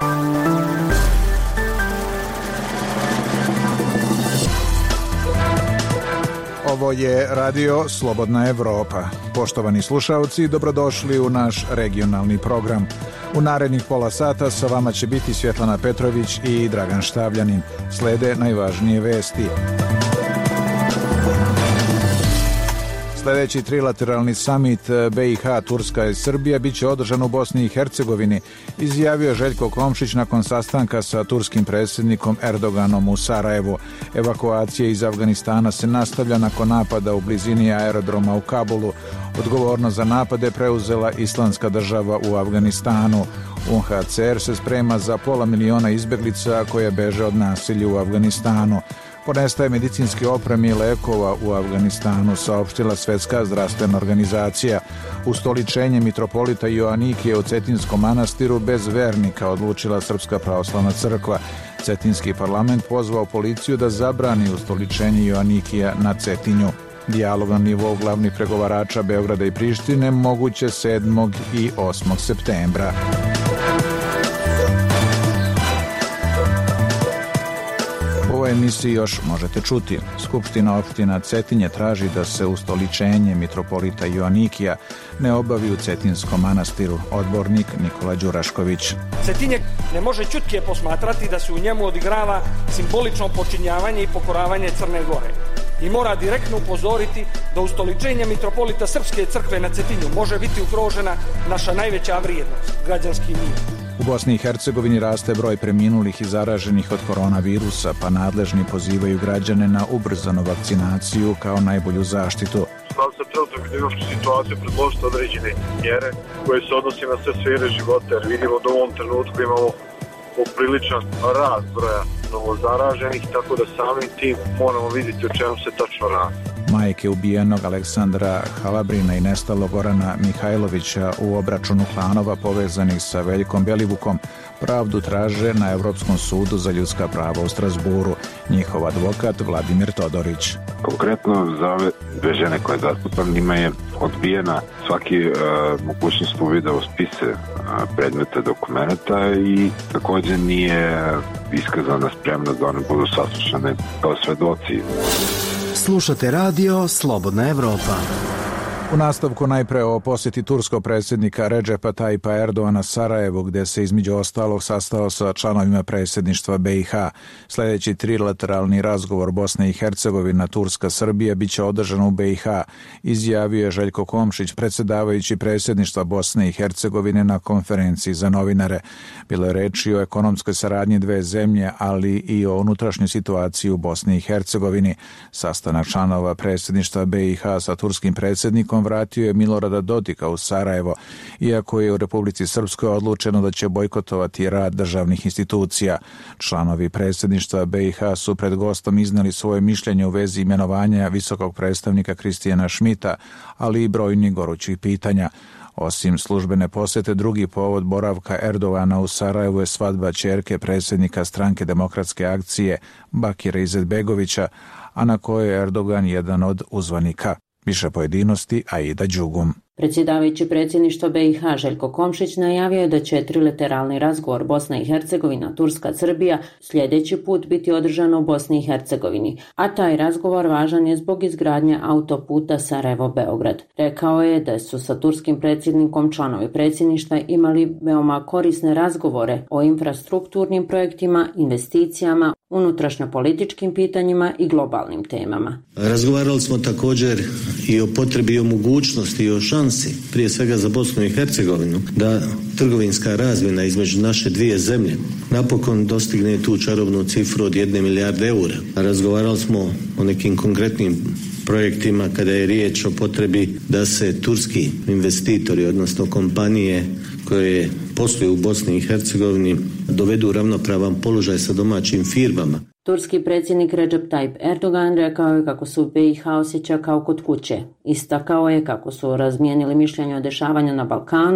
Ovo je radio Slobodna Evropa. Poštovani slušaoci, dobrodošli u naš regionalni program. U narednih pola sata sa vama će biti Svjetlana Petrović i Dragan Štavljanin. Slede najvažnije vesti. Sljedeći trilateralni summit BiH, Turska i Srbija biće održan u Bosni i Hercegovini, izjavio Željko Komšić nakon sastanka sa turskim predsjednikom Erdoganom u Sarajevu. Evakuacija iz Afganistana se nastavlja nakon napada u blizini aerodroma u Kabulu. Odgovornost za napade preuzela Islamska država u Afganistanu. UNHCR se sprema za 500.000 izbjeglica koje beže od nasilja u Afganistanu. Ponestaje medicinske opreme i lekova u Afganistanu, saopštila Svjetska zdravstvena organizacija. Ustoličenje mitropolita Joanikije u Cetinskom manastiru bez vernika odlučila Srpska pravoslavna crkva. Cetinski parlament pozvao policiju da zabrani ustoličenje Joanikija na Cetinju. Dijalog na nivou glavnih pregovarača Beograda i Prištine moguće 7. i 8. septembra. U ovoj emisiji još možete čuti. Skupština opština Cetinje traži da se ustoličenje mitropolita Joanikija ne obavi u Cetinskom manastiru. Odbornik Nikola Đurašković. Cetinje ne može ćutke posmatrati da se u njemu odigrava simbolično počinjavanje i pokoravanje Crne Gore. I mora direktno upozoriti da ustoličenje mitropolita Srpske crkve na Cetinju može biti ugrožena naša najveća vrijednost, građanski mir. U Bosni i Hercegovini raste broj preminulih i zaraženih od koronavirusa, pa nadležni pozivaju građane na ubrzanu vakcinaciju kao najbolju zaštitu. Sad se trenutno epidemiološku situaciju predložiti određene mjere koje se odnosi na sve sfere života, jer vidimo da u ovom trenutku imamo popriličan rast broja novozaraženih, tako da samim tim moramo vidjeti o čemu se tačno radi. Majke ubijenog Aleksandra Halabrina i nestalog Gorana Mihajlovića u obračunu klanova povezanih sa Veljkom Belivukom pravdu traže na Evropskom sudu za ljudska prava u Strasburu. Njihov advokat Vladimir Todorić. Konkretno za ove dve žene koje zastupam njima je odbijena svaki mogućnost uvida u spise predmeta dokumenta i također nije iskazana spremnost da one budu saslušane kao svedoci. Slušate radio Slobodna Evropa. U nastavku najpre o posjeti turskog predsjednika Redžepa Tajipa Erdoana Sarajevu, gdje se između ostalog sastao sa članovima predsjedništva BiH. Sljedeći trilateralni razgovor Bosne i Hercegovina, Turska, Srbija biće održan u BiH, izjavio je Željko Komšić, predsjedavajući predsjedništva Bosne i Hercegovine na konferenciji za novinare. Bilo je reči o ekonomskoj saradnji dve zemlje, ali i o unutrašnjoj situaciji u Bosni i Hercegovini. Sastanak članova predsjedništva BiH sa turskim predsjednikom vratio je Milorada Dodika u Sarajevo, iako je u Republici Srpskoj odlučeno da će bojkotovati rad državnih institucija. Članovi predsjedništva BiH su pred gostom izneli svoje mišljenje u vezi imenovanja visokog predstavnika Kristijana Šmita, ali i brojnih gorućih pitanja. Osim službene posjete, drugi povod boravka Erdogana u Sarajevu je svadba ćerke predsjednika Stranke demokratske akcije Bakira Izetbegovića, a na kojoj je Erdogan jedan od uzvanika. Više pojedinosti Aida Đugum. Predsjedavajući predsjedništva BiH Željko Komšić najavio je da će trilateralni razgovor Bosna i Hercegovina, Turska, Srbija sljedeći put biti održan u Bosni i Hercegovini, a taj razgovor važan je zbog izgradnje autoputa Sarajevo-Beograd. Rekao je da su sa turskim predsjednikom članovi predsjedništva imali veoma korisne razgovore o infrastrukturnim projektima, investicijama, unutrašnjopolitičkim pitanjima i globalnim temama. Razgovarali smo također i o potrebi i o mogućnosti i o šansi, prije svega za Bosnu i Hercegovinu, da trgovinska razmjena između naše dvije zemlje napokon dostigne tu čarobnu cifru od 1 milijarde eura. Razgovarali smo o nekim konkretnim projektima kada je riječ o potrebi da se turski investitori, odnosno kompanije koje posluju u Bosni i Hercegovini, dovedu u ravnopravan položaj sa domaćim firmama. Turski predsjednik Recep Tayyip Erdogan rekao je kako su BiH osjeća kao kod kuće. Istakao je kako su razmijenili mišljenje o dešavanju na Balkanu,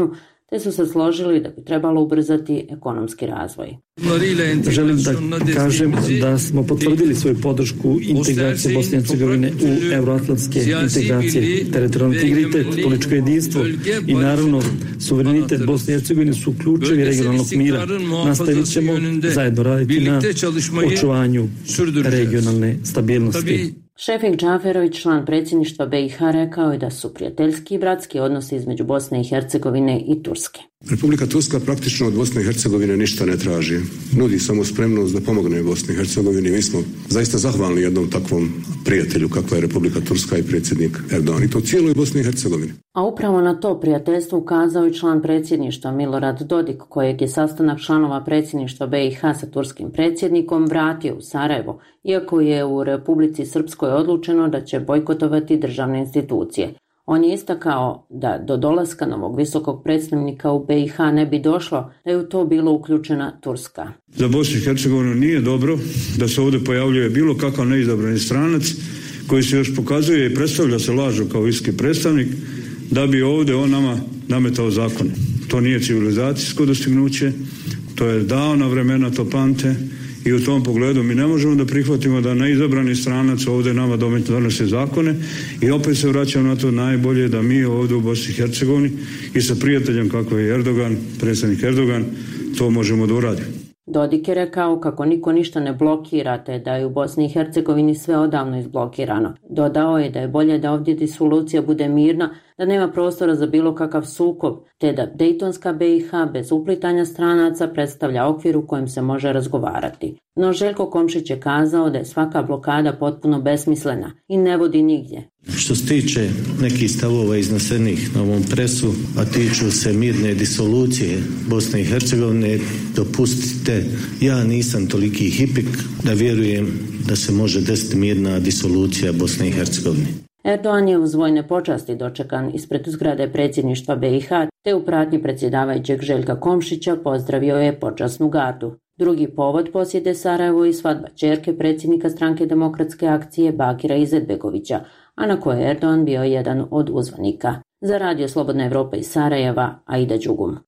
te su se složili da bi trebalo ubrzati ekonomski razvoj. Želim da kažem da smo potvrdili svoju podršku integracije Bosne i Hercegovine u euroatlantske integracije, teritorijalni integritet, političko jedinstvo i naravno suverenitet Bosne i Hercegovine su ključevi regionalnog mira. Nastavit ćemo zajedno raditi na očuvanju regionalne stabilnosti. Šefik Džaferović, član predsjedništva BiH, rekao je da su prijateljski i bratski odnosi između Bosne i Hercegovine i Turske. Republika Turska praktično od Bosne i Hercegovine ništa ne traži. Nudi samo spremnost da pomogne Bosni i Hercegovini. Mi smo zaista zahvalni jednom takvom prijatelju kakva je Republika Turska i predsjednik Erdogan. I to cijeloj Bosni i Hercegovini. A upravo na to prijateljstvo ukazao i član predsjedništva Milorad Dodik, kojeg je sastanak članova predsjedništva BiH sa turskim predsjednikom vratio u Sarajevo, iako je u Republici Srpskoj odlučeno da će bojkotovati državne institucije. On je istakao da do dolaska novog visokog predstavnika u BiH ne bi došlo da je u to bilo uključena Turska. Za Bosnu i Hercegovinu nije dobro da se ovdje pojavljuje bilo kakav neizabrani stranac koji se još pokazuje i predstavlja se lažno kao visoki predstavnik da bi ovdje on nama nametao zakone. To nije civilizacijsko dostignuće, to je davna vremena, to pamte. I u tom pogledu mi ne možemo da prihvatimo da neizabrani stranac ovdje nama donose zakone i opet se vraćamo na to najbolje da mi ovdje u Bosni i Hercegovini i sa prijateljem kako je Erdogan, predsjednik Erdogan, to možemo da uradimo. Dodik je rekao kako niko ništa ne blokira, te da je u Bosni i Hercegovini sve odavno izblokirano. Dodao je da je bolje da ovdje disolucija bude mirna, da nema prostora za bilo kakav sukob, te da Dejtonska BiH bez uplitanja stranaca predstavlja okvir u kojem se može razgovarati. No Željko Komšić je kazao da je svaka blokada potpuno besmislena i ne vodi nigdje. Što se tiče nekih stavova iznesenih na ovom presu, a tiču se mirne disolucije Bosne i Hercegovine, dopustite, ja nisam toliki hipik da vjerujem da se može desiti mirna disolucija Bosne i Hercegovine. Erdogan je uz vojne počasti dočekan ispred zgrade predsjedništva BiH, te u pratnji predsjedavajućeg Željka Komšića pozdravio je počasnu gardu. Drugi povod posjete Sarajevo i svadba ćerke predsjednika Stranke demokratske akcije Bakira Izetbegovića, a na kojoj je Erdogan bio jedan od uzvanika. Za Radio Slobodna Evropa iz Sarajeva, Aida Đugum.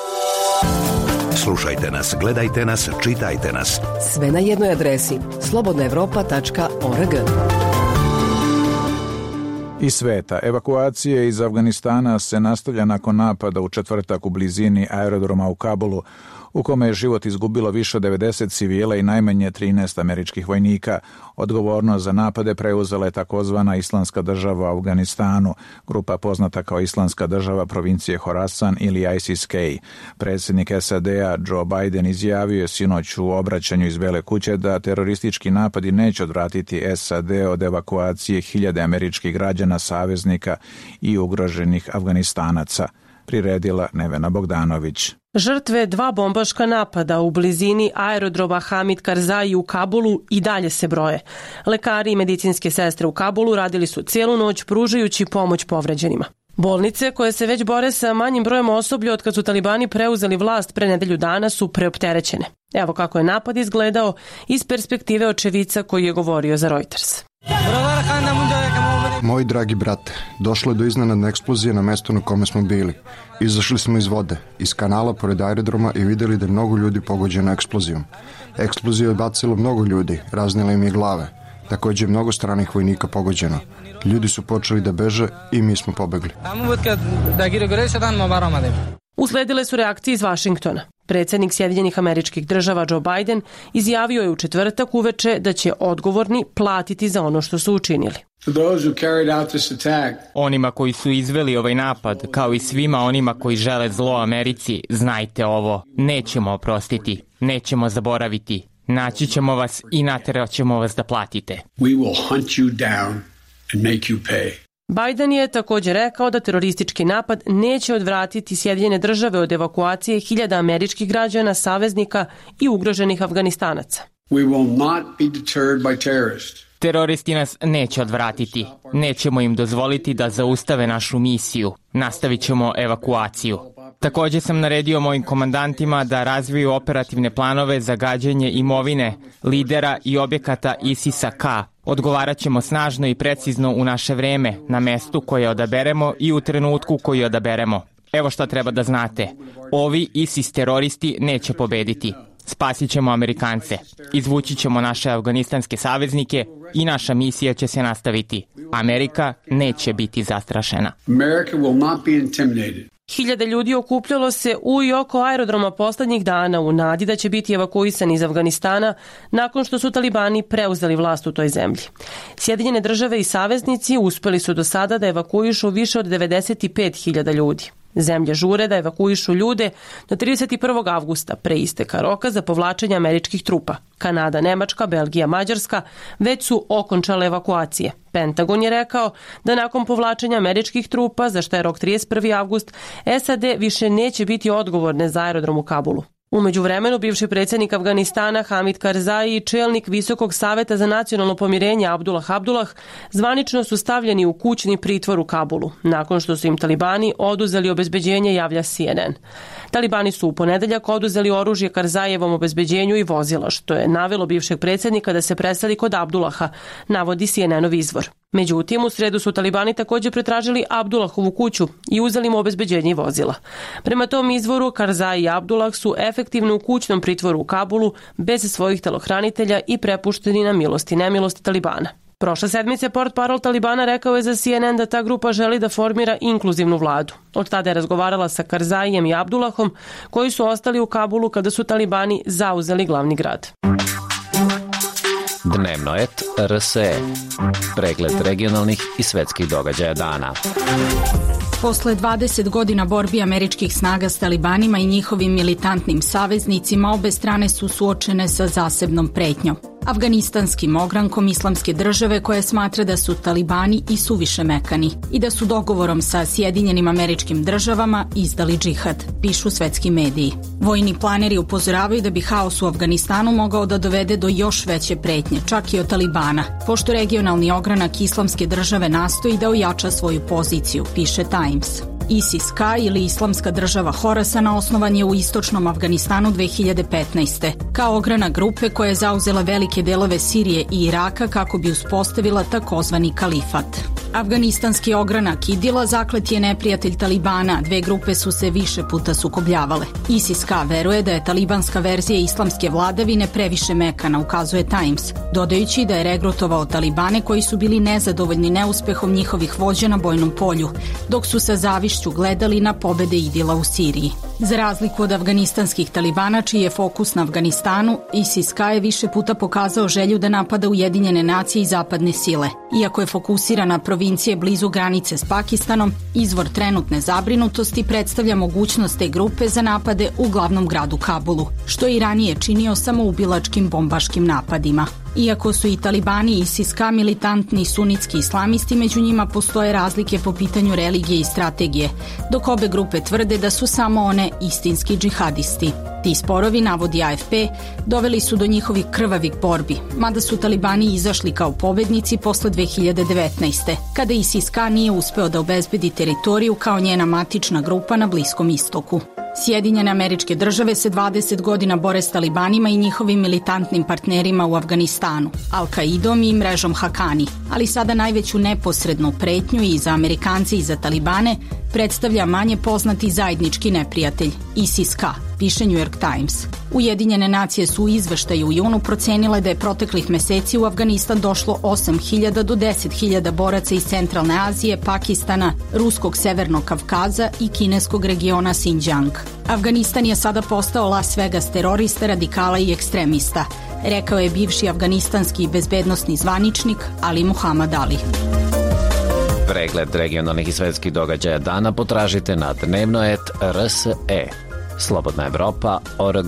Slušajte nas, gledajte nas, čitajte nas. Sve na jednoj adresi slobodnaevropa.org. Iz sveta. Evakuacije iz Afganistana se nastavlja nakon napada u četvrtak u blizini aerodroma u Kabulu, u kome je život izgubilo više od 90 civila i najmanje 13 američkih vojnika. Odgovornost za napade preuzela je takozvana Islamska država u Afganistanu, grupa poznata kao Islamska država provincije Horasan ili ISIS-K. Predsjednik SAD-a Joe Biden izjavio je sinoć u obraćanju iz Bele kuće da teroristički napadi neće odvratiti SAD od evakuacije hiljade američkih građana, saveznika i ugroženih Afganistanaca. Priredila Nevena Bogdanović. Žrtve dva bombaška napada u blizini aerodroma Hamid Karzai u Kabulu i dalje se broje. Lekari i medicinske sestre u Kabulu radili su cijelu noć pružajući pomoć povređenima. Bolnice, koje se već bore sa manjim brojem osoblja od kad su talibani preuzeli vlast pre nedelju dana, su preopterećene. Evo kako je napad izgledao iz perspektive očevica koji je govorio za Reuters. Moj dragi brate, došlo je do iznenadne eksplozije na mjestu na kome smo bili. Izašli smo iz vode, iz kanala pored aerodroma i vidjeli da je mnogo ljudi pogođeno eksplozijom. Eksplozija je bacila mnogo ljudi, raznila im je glave. Također je mnogo stranih vojnika pogođeno. Ljudi su počeli da beže i mi smo pobegli. Usledile su reakcije iz Vašingtona. Predsjednik Sjedinjenih Američkih Država Joe Biden izjavio je u četvrtak uveče da će odgovorni platiti za ono što su učinili. Onima koji su izveli ovaj napad, kao i svima onima koji žele zlo Americi, znajte ovo, nećemo oprostiti, nećemo zaboraviti, naći ćemo vas i naterat ćemo vas da platite. We will hunt you down and make you pay. Biden je također rekao da teroristički napad neće odvratiti Sjedinjene Države od evakuacije hiljada američkih građana, saveznika i ugroženih Afganistanaca. We will not be deterred by terrorists. Teroristi nas neće odvratiti. Nećemo im dozvoliti da zaustave našu misiju. Nastavit ćemo evakuaciju. Također sam naredio mojim komandantima da razviju operativne planove za gađanje imovine, lidera i objekata ISIS-K. Odgovarat ćemo snažno i precizno u naše vreme, na mestu koje odaberemo i u trenutku koji odaberemo. Evo šta treba da znate. Ovi ISIS teroristi neće pobediti. Spasit ćemo Amerikance. Izvući ćemo naše afganistanske saveznike i naša misija će se nastaviti. Amerika neće biti zastrašena. America will not be intimidated. Hiljade ljudi okupljalo se u i oko aerodroma poslednjih dana u nadi da će biti evakuisani iz Afganistana nakon što su talibani preuzeli vlast u toj zemlji. Sjedinjene države i saveznici uspeli su do sada da evakuišu više od 95.000 ljudi. Zemlje žure da evakuišu ljude do 31. avgusta, pre isteka roka za povlačenje američkih trupa. Kanada, Nemačka, Belgija, Mađarska već su okončale evakuacije. Pentagon je rekao da nakon povlačenja američkih trupa, za što je rok 31. avgust, SAD više neće biti odgovorne za aerodrom u Kabulu. U međuvremenu, bivši predsjednik Afganistana Hamid Karzai i čelnik Visokog saveta za nacionalno pomirenje Abdullah Abdullah zvanično su stavljeni u kućni pritvor u Kabulu, nakon što su im talibani oduzeli obezbeđenje, javlja CNN. Talibani su u ponedeljak oduzeli oružje Karzajevom obezbeđenju i vozila, što je navelo bivšeg predsjednika da se preseli kod Abdullaha, navodi CNN-ov izvor. Međutim, u sredu su talibani također pretražili Abdullahovu kuću i uzeli mu obezbeđenje i vozila. Prema tom izvoru, Karzai i Abdullah su efektivno u kućnom pritvoru u Kabulu bez svojih telohranitelja i prepušteni na milost i nemilost talibana. Prošle sedmice portparol Talibana rekao je za CNN da ta grupa želi da formira inkluzivnu vladu. Od tada je razgovarala sa Karzajem i Abdullahom, koji su ostali u Kabulu kada su talibani zauzeli glavni grad. Dnevnoet RSE. Pregled regionalnih i svetskih događaja dana. Posle 20 godina borbi američkih snaga s talibanima i njihovim militantnim saveznicima, obe strane su suočene sa zasebnom pretnjom. Afganistanskim ogrankom Islamske države koja smatra da su talibani i suviše mekani i da su dogovorom sa Sjedinjenim Američkim Državama izdali džihad, pišu svetski mediji. Vojni planeri upozoravaju da bi haos u Afganistanu mogao da dovede do još veće pretnje, čak i od talibana, pošto regionalni ogranak Islamske države nastoji da ojača svoju poziciju, piše Times. ISIS-K ili Islamska država Horasana osnovan je u istočnom Afganistanu 2015. kao ogranak grupe koja je zauzela velike delove Sirije i Iraka kako bi uspostavila takozvani kalifat. Afganistanski ogranak Idila zaklet je neprijatelj Talibana, dve grupe su se više puta sukobljavale. ISIS-K veruje da je talibanska verzija islamske vladavine previše mekana, ukazuje Times, dodajući da je regrutovao talibane koji su bili nezadovoljni neuspehom njihovih vođa na bojnom polju, dok su sa zavišću gledali na pobede Idila u Siriji. Za razliku od afganistanskih talibana, čiji je fokus na Afganistanu, ISIS-K je više puta pokazao želju da napada Ujedinjene nacije i zapadne sile. Iako je fokusiran na provincije blizu granice s Pakistanom, izvor trenutne zabrinutosti predstavlja mogućnost te grupe za napade u glavnom gradu Kabulu, što je i ranije činio samoubilačkim bombaškim napadima. Iako su i talibani i ISIS-K militantni sunitski islamisti, među njima postoje razlike po pitanju religije i strategije, dok obe grupe tvrde da su samo one istinski džihadisti. Ti sporovi, navodi AFP, doveli su do njihovih krvavih borbi, mada su talibani izašli kao pobednici posle 2019. kada ISIS-K nije uspeo da obezbedi teritoriju kao njena matična grupa na Bliskom istoku. Sjedinjene Američke Države se 20 godina bore s talibanima i njihovim militantnim partnerima u Afganistanu, Al-Qaidom i mrežom Hakani, ali sada najveću neposrednu pretnju i za Amerikance i za talibane predstavlja manje poznati zajednički neprijatelj, ISIS-K, piše New York Times. Ujedinjene nacije su u izveštaju u junu procenile da je proteklih meseci u Afganistan došlo 8.000 do 10.000 boraca iz Centralne Azije, Pakistana, Ruskog Severnog Kavkaza i kineskog regiona Xinjiang. Afganistan je sada postao Las Vegas terorista, radikala i ekstremista, rekao je bivši afganistanski bezbednosni zvaničnik Ali Muhammad Ali. Pregled regionalnih i svetskih događaja dana potražite na Dnevnoet RSE. Slobodna Evropa.org.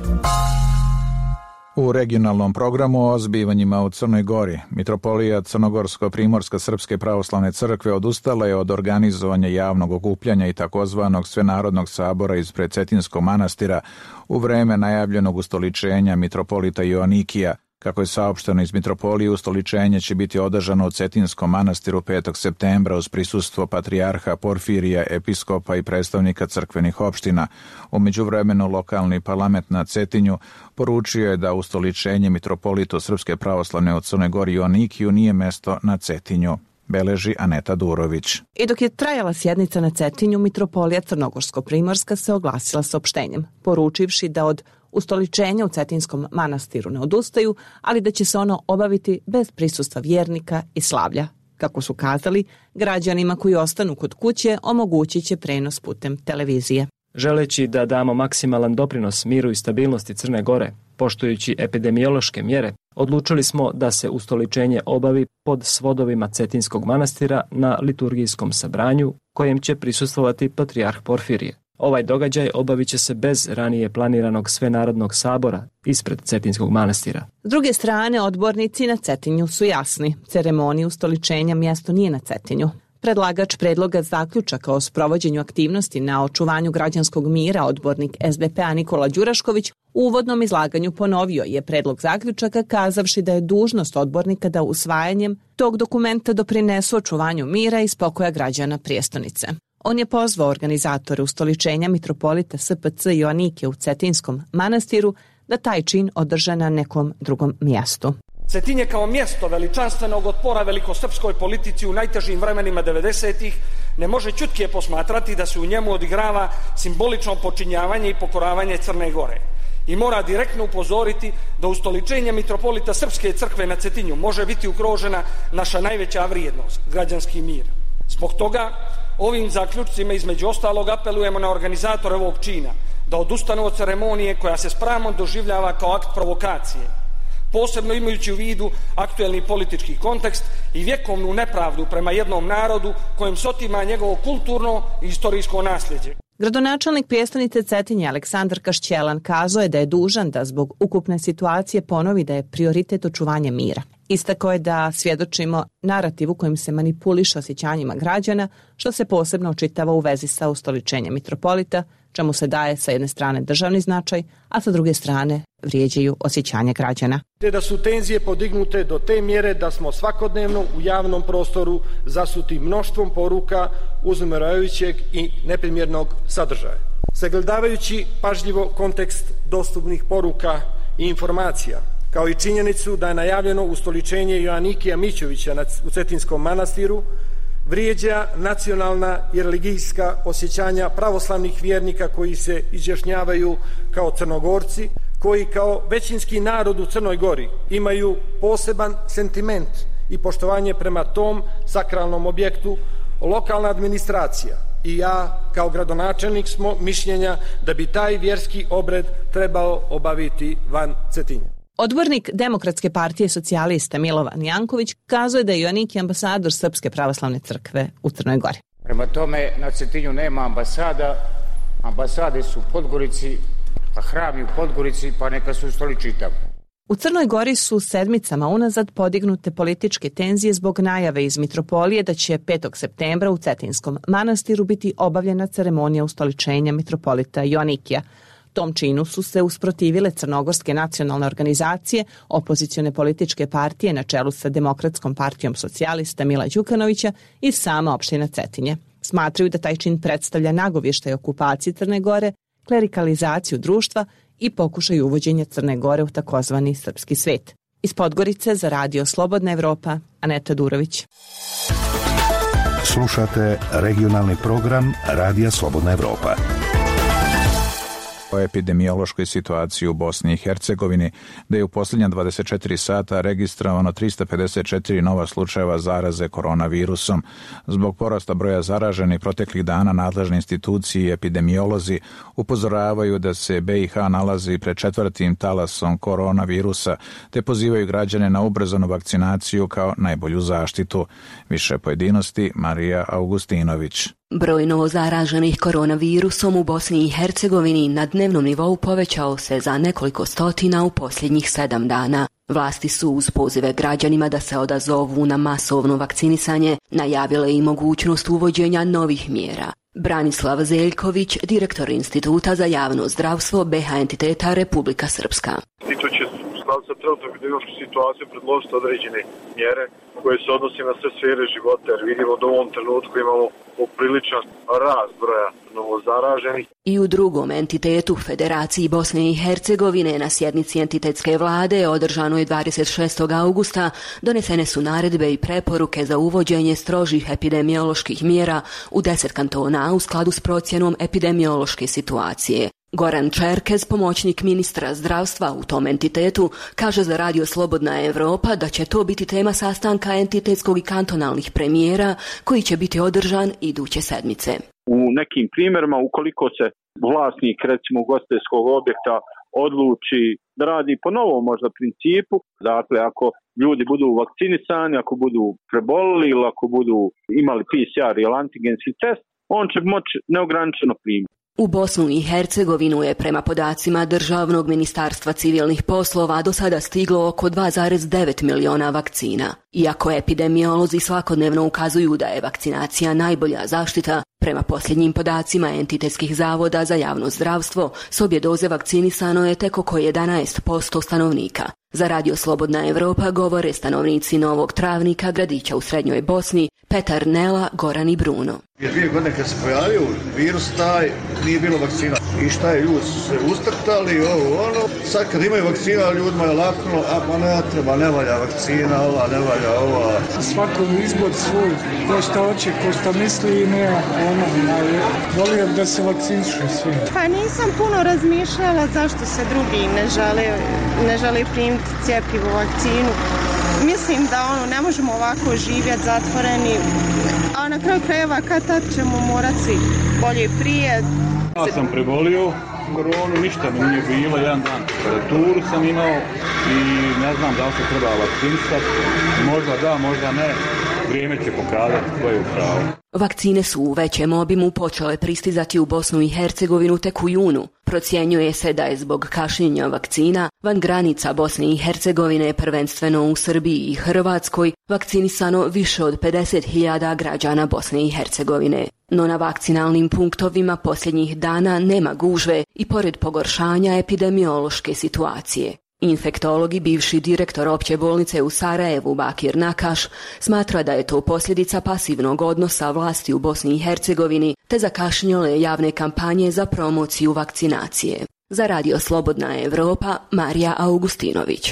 U regionalnom programu o zbivanjima u Crnoj Gori, Mitropolija Crnogorsko-Primorska Srpske pravoslavne crkve odustala je od organizovanja javnog okupljanja i takozvanog svenarodnog sabora ispred Cetinskog manastira u vreme najavljenog ustoličenja mitropolita Joanikija. Kako je saopšteno iz Mitropolije, ustoličenje će biti održano u Cetinskom manastiru 5. septembra uz prisustvo patrijarha Porfirija, episkopa i predstavnika crkvenih opština. U međuvremenu lokalni parlament na Cetinju poručio je da ustoličenje mitropolitu Srpske pravoslavne u Crnoj Gori Joanikiju nije mesto na Cetinju. beleži Aneta Durović. I dok je trajala sjednica na Cetinju, mitropolija Crnogorsko-Primorska se oglasila saopštenjem, poručivši da od ustoličenja u Cetinskom manastiru ne odustaju, ali da će se ono obaviti bez prisustva vjernika i slavlja. Kako su kazali, građanima koji ostanu kod kuće omogućit će prenos putem televizije. Želeći da damo maksimalan doprinos miru i stabilnosti Crne Gore, poštujući epidemiološke mjere, odlučili smo da se ustoličenje obavi pod svodovima Cetinskog manastira na liturgijskom sabranju, kojem će prisustvovati patrijarh Porfirije. Ovaj događaj obavit će se bez ranije planiranog svenarodnog sabora ispred Cetinskog manastira. S druge strane, odbornici na Cetinju su jasni. Ceremoniji ustoličenja mjesto nije na Cetinju. Predlagač predloga zaključaka o sprovođenju aktivnosti na očuvanju građanskog mira, odbornik SDP-a Nikola Đurašković, u uvodnom izlaganju ponovio je predlog zaključaka kazavši da je dužnost odbornika da usvajanjem tog dokumenta doprinesu očuvanju mira i spokoja građana prijestonice. On je pozvao organizatore ustoličenja mitropolita SPC Joanike u Cetinskom manastiru da taj čin održe na nekom drugom mjestu. Cetin je kao mjesto veličanstvenog otpora velikosrpskoj politici u najtežim vremenima 90-ih ne može ćutke posmatrati da se u njemu odigrava simbolično počinjavanje i pokoravanje Crne Gore. I mora direktno upozoriti da ustoličenje mitropolita Srpske crkve na Cetinju može biti ugrožena naša najveća vrijednost, građanski mir. Zbog toga ovim zaključcima između ostalog apelujemo na organizatore ovog čina da odustanu od ceremonije koja se s pravom doživljava kao akt provokacije, posebno imajući u vidu aktuelni politički kontekst i vjekovnu nepravdu prema jednom narodu kojem se otima njegovo kulturno i istorijsko nasljeđe. Gradonačelnik prijestonice Cetinje Aleksandar Kašćelan kazao je da je dužan da zbog ukupne situacije ponovi da je prioritet očuvanje mira. Istakao je da svjedočimo narativu kojim se manipuliše osjećanjima građana, što se posebno očitava u vezi sa ustoličenjem mitropolita, čemu se daje sa jedne strane državni značaj, a sa druge strane vrijeđaju osjećanja građana. Te da su tenzije podignute do te mjere da smo svakodnevno u javnom prostoru zasuti mnoštvom poruka uznemirujućeg i neprimjernog sadržaja. Sagledavajući pažljivo kontekst dostupnih poruka i informacija, kao i činjenicu da je najavljeno ustoličenje Joanikija Mićovića u Cetinskom manastiru, vrijeđa nacionalna i religijska osjećanja pravoslavnih vjernika koji se izjašnjavaju kao Crnogorci, koji kao većinski narod u Crnoj Gori imaju poseban sentiment i poštovanje prema tom sakralnom objektu. Lokalna administracija i ja kao gradonačelnik smo mišljenja da bi taj vjerski obred trebao obaviti van Cetinja. Odbornik Demokratske partije socijalista Milovan Janković kazuje da je Joaniki ambasador Srpske pravoslavne crkve u Crnoj Gori. Prema tome na Cetinju nema ambasada, ambasade su u Podgorici, a hram je u Podgorici, pa neka su ustoliči tamo. U Crnoj Gori su sedmicama unazad podignute političke tenzije zbog najave iz mitropolije da će 5. septembra u Cetinskom manastiru biti obavljena ceremonija ustoličenja mitropolita Joanikija. Tom činu su se usprotivile crnogorske nacionalne organizacije, opozicione političke partije na čelu sa Demokratskom partijom socijalista Mila Đukanovića i sama opština Cetinje. Smatraju da taj čin predstavlja nagovještaj okupacije Crne Gore, klerikalizaciju društva i pokušaj uvođenja Crne Gore u takozvani srpski svet. Iz Podgorice za Radio Slobodna Evropa, Aneta Durović. Slušate regionalni program Radija Slobodna Evropa. O epidemiološkoj situaciji u Bosni i Hercegovini, da je u posljednja 24 sata registrovano 354 nova slučajeva zaraze koronavirusom. Zbog porasta broja zaraženih proteklih dana nadležne institucije i epidemiolozi upozoravaju da se BiH nalazi pred 4. talasom koronavirusa, te pozivaju građane na ubrzanu vakcinaciju kao najbolju zaštitu. Više pojedinosti Marija Augustinović. Broj novozaraženih koronavirusom u Bosni i Hercegovini na dnevnom nivou povećao se za nekoliko stotina u posljednjih 7 dana. Vlasti su uz pozive građanima da se odazovu na masovno vakcinisanje najavile i mogućnost uvođenja novih mjera. Branislav Zeljković, direktor Instituta za javno zdravstvo BiH entiteta Republika Srpska. I to će skladu sa trenutnom epidemiološkom situacijom predložiti određene mjere koje se odnose na sve sfere života, jer vidimo da u ovom trenutku imamo popriličan rast broja novozaraženih. I u drugom entitetu, Federaciji Bosne i Hercegovine, na sjednici entitetske vlade održanoj 26. augusta donesene su naredbe i preporuke za uvođenje strožih epidemioloških mjera u 10 kantona u skladu s procjenom epidemiološke situacije. Goran Čerkez, pomoćnik ministra zdravstva u tom entitetu, kaže za Radio Slobodna Evropa da će to biti tema sastanka entitetskog i kantonalnih premijera koji će biti održan iduće sedmice. U nekim primjerima, ukoliko se vlasnik recimo ugostiteljskog objekta odluči da radi po novom možda principu, dakle ako ljudi budu vakcinisani, ako budu prebolili ili ako budu imali PCR ili antigenski test, on će moći neograničeno primiti. U Bosnu i Hercegovinu je prema podacima Državnog ministarstva civilnih poslova do sada stiglo oko 2,9 miliona vakcina. Iako epidemiolozi svakodnevno ukazuju da je vakcinacija najbolja zaštita, prema posljednjim podacima entitetskih zavoda za javno zdravstvo, s obje doze vakcinisano je tek oko 11% stanovnika. Za Radio Slobodna Evropa govore stanovnici Novog Travnika, gradića u Srednjoj Bosni, Petar Nela, Goran i Bruno. 2 godine kad se pojavio virus taj, nije bilo vakcina. I šta je, ljudi su se ustrtali, sad kad imaju vakcina, ljudima je laknulo, pa ne treba, ne valja vakcina, ova, ne valja ova. Svako izbor svoj, ko šta hoće, ko šta misli i nema, volio da se vakcinišu svi. Pa nisam puno razmišljala zašto se drugi ne žele primiti cjepivo, vakcinu. Mislim da ne možemo ovako živjeti zatvoreni, a na kraju krajeva kad ćemo morati bolje prije. Ja sam prebolio koronu, ništa mi nije bilo, jedan dan temperaturu sam imao i ne znam da li se treba vakcinisati, možda da, možda ne, vrijeme će pokazati ko je u pravu. Vakcine su u većem obimu počele pristizati u Bosnu i Hercegovinu tek u junu. Procjenjuje se da je zbog kašnjenja vakcina van granica Bosne i Hercegovine, prvenstveno u Srbiji i Hrvatskoj, vakcinisano više od 50.000 građana Bosne i Hercegovine. No na vakcinalnim punktovima posljednjih dana nema gužve i pored pogoršanja epidemiološke situacije. Infektolog i bivši direktor opće bolnice u Sarajevu Bakir Nakaš smatra da je to posljedica pasivnog odnosa vlasti u Bosni i Hercegovini te zakašnjele javne kampanje za promociju vakcinacije. Za Radio Slobodna Evropa, Marija Augustinović.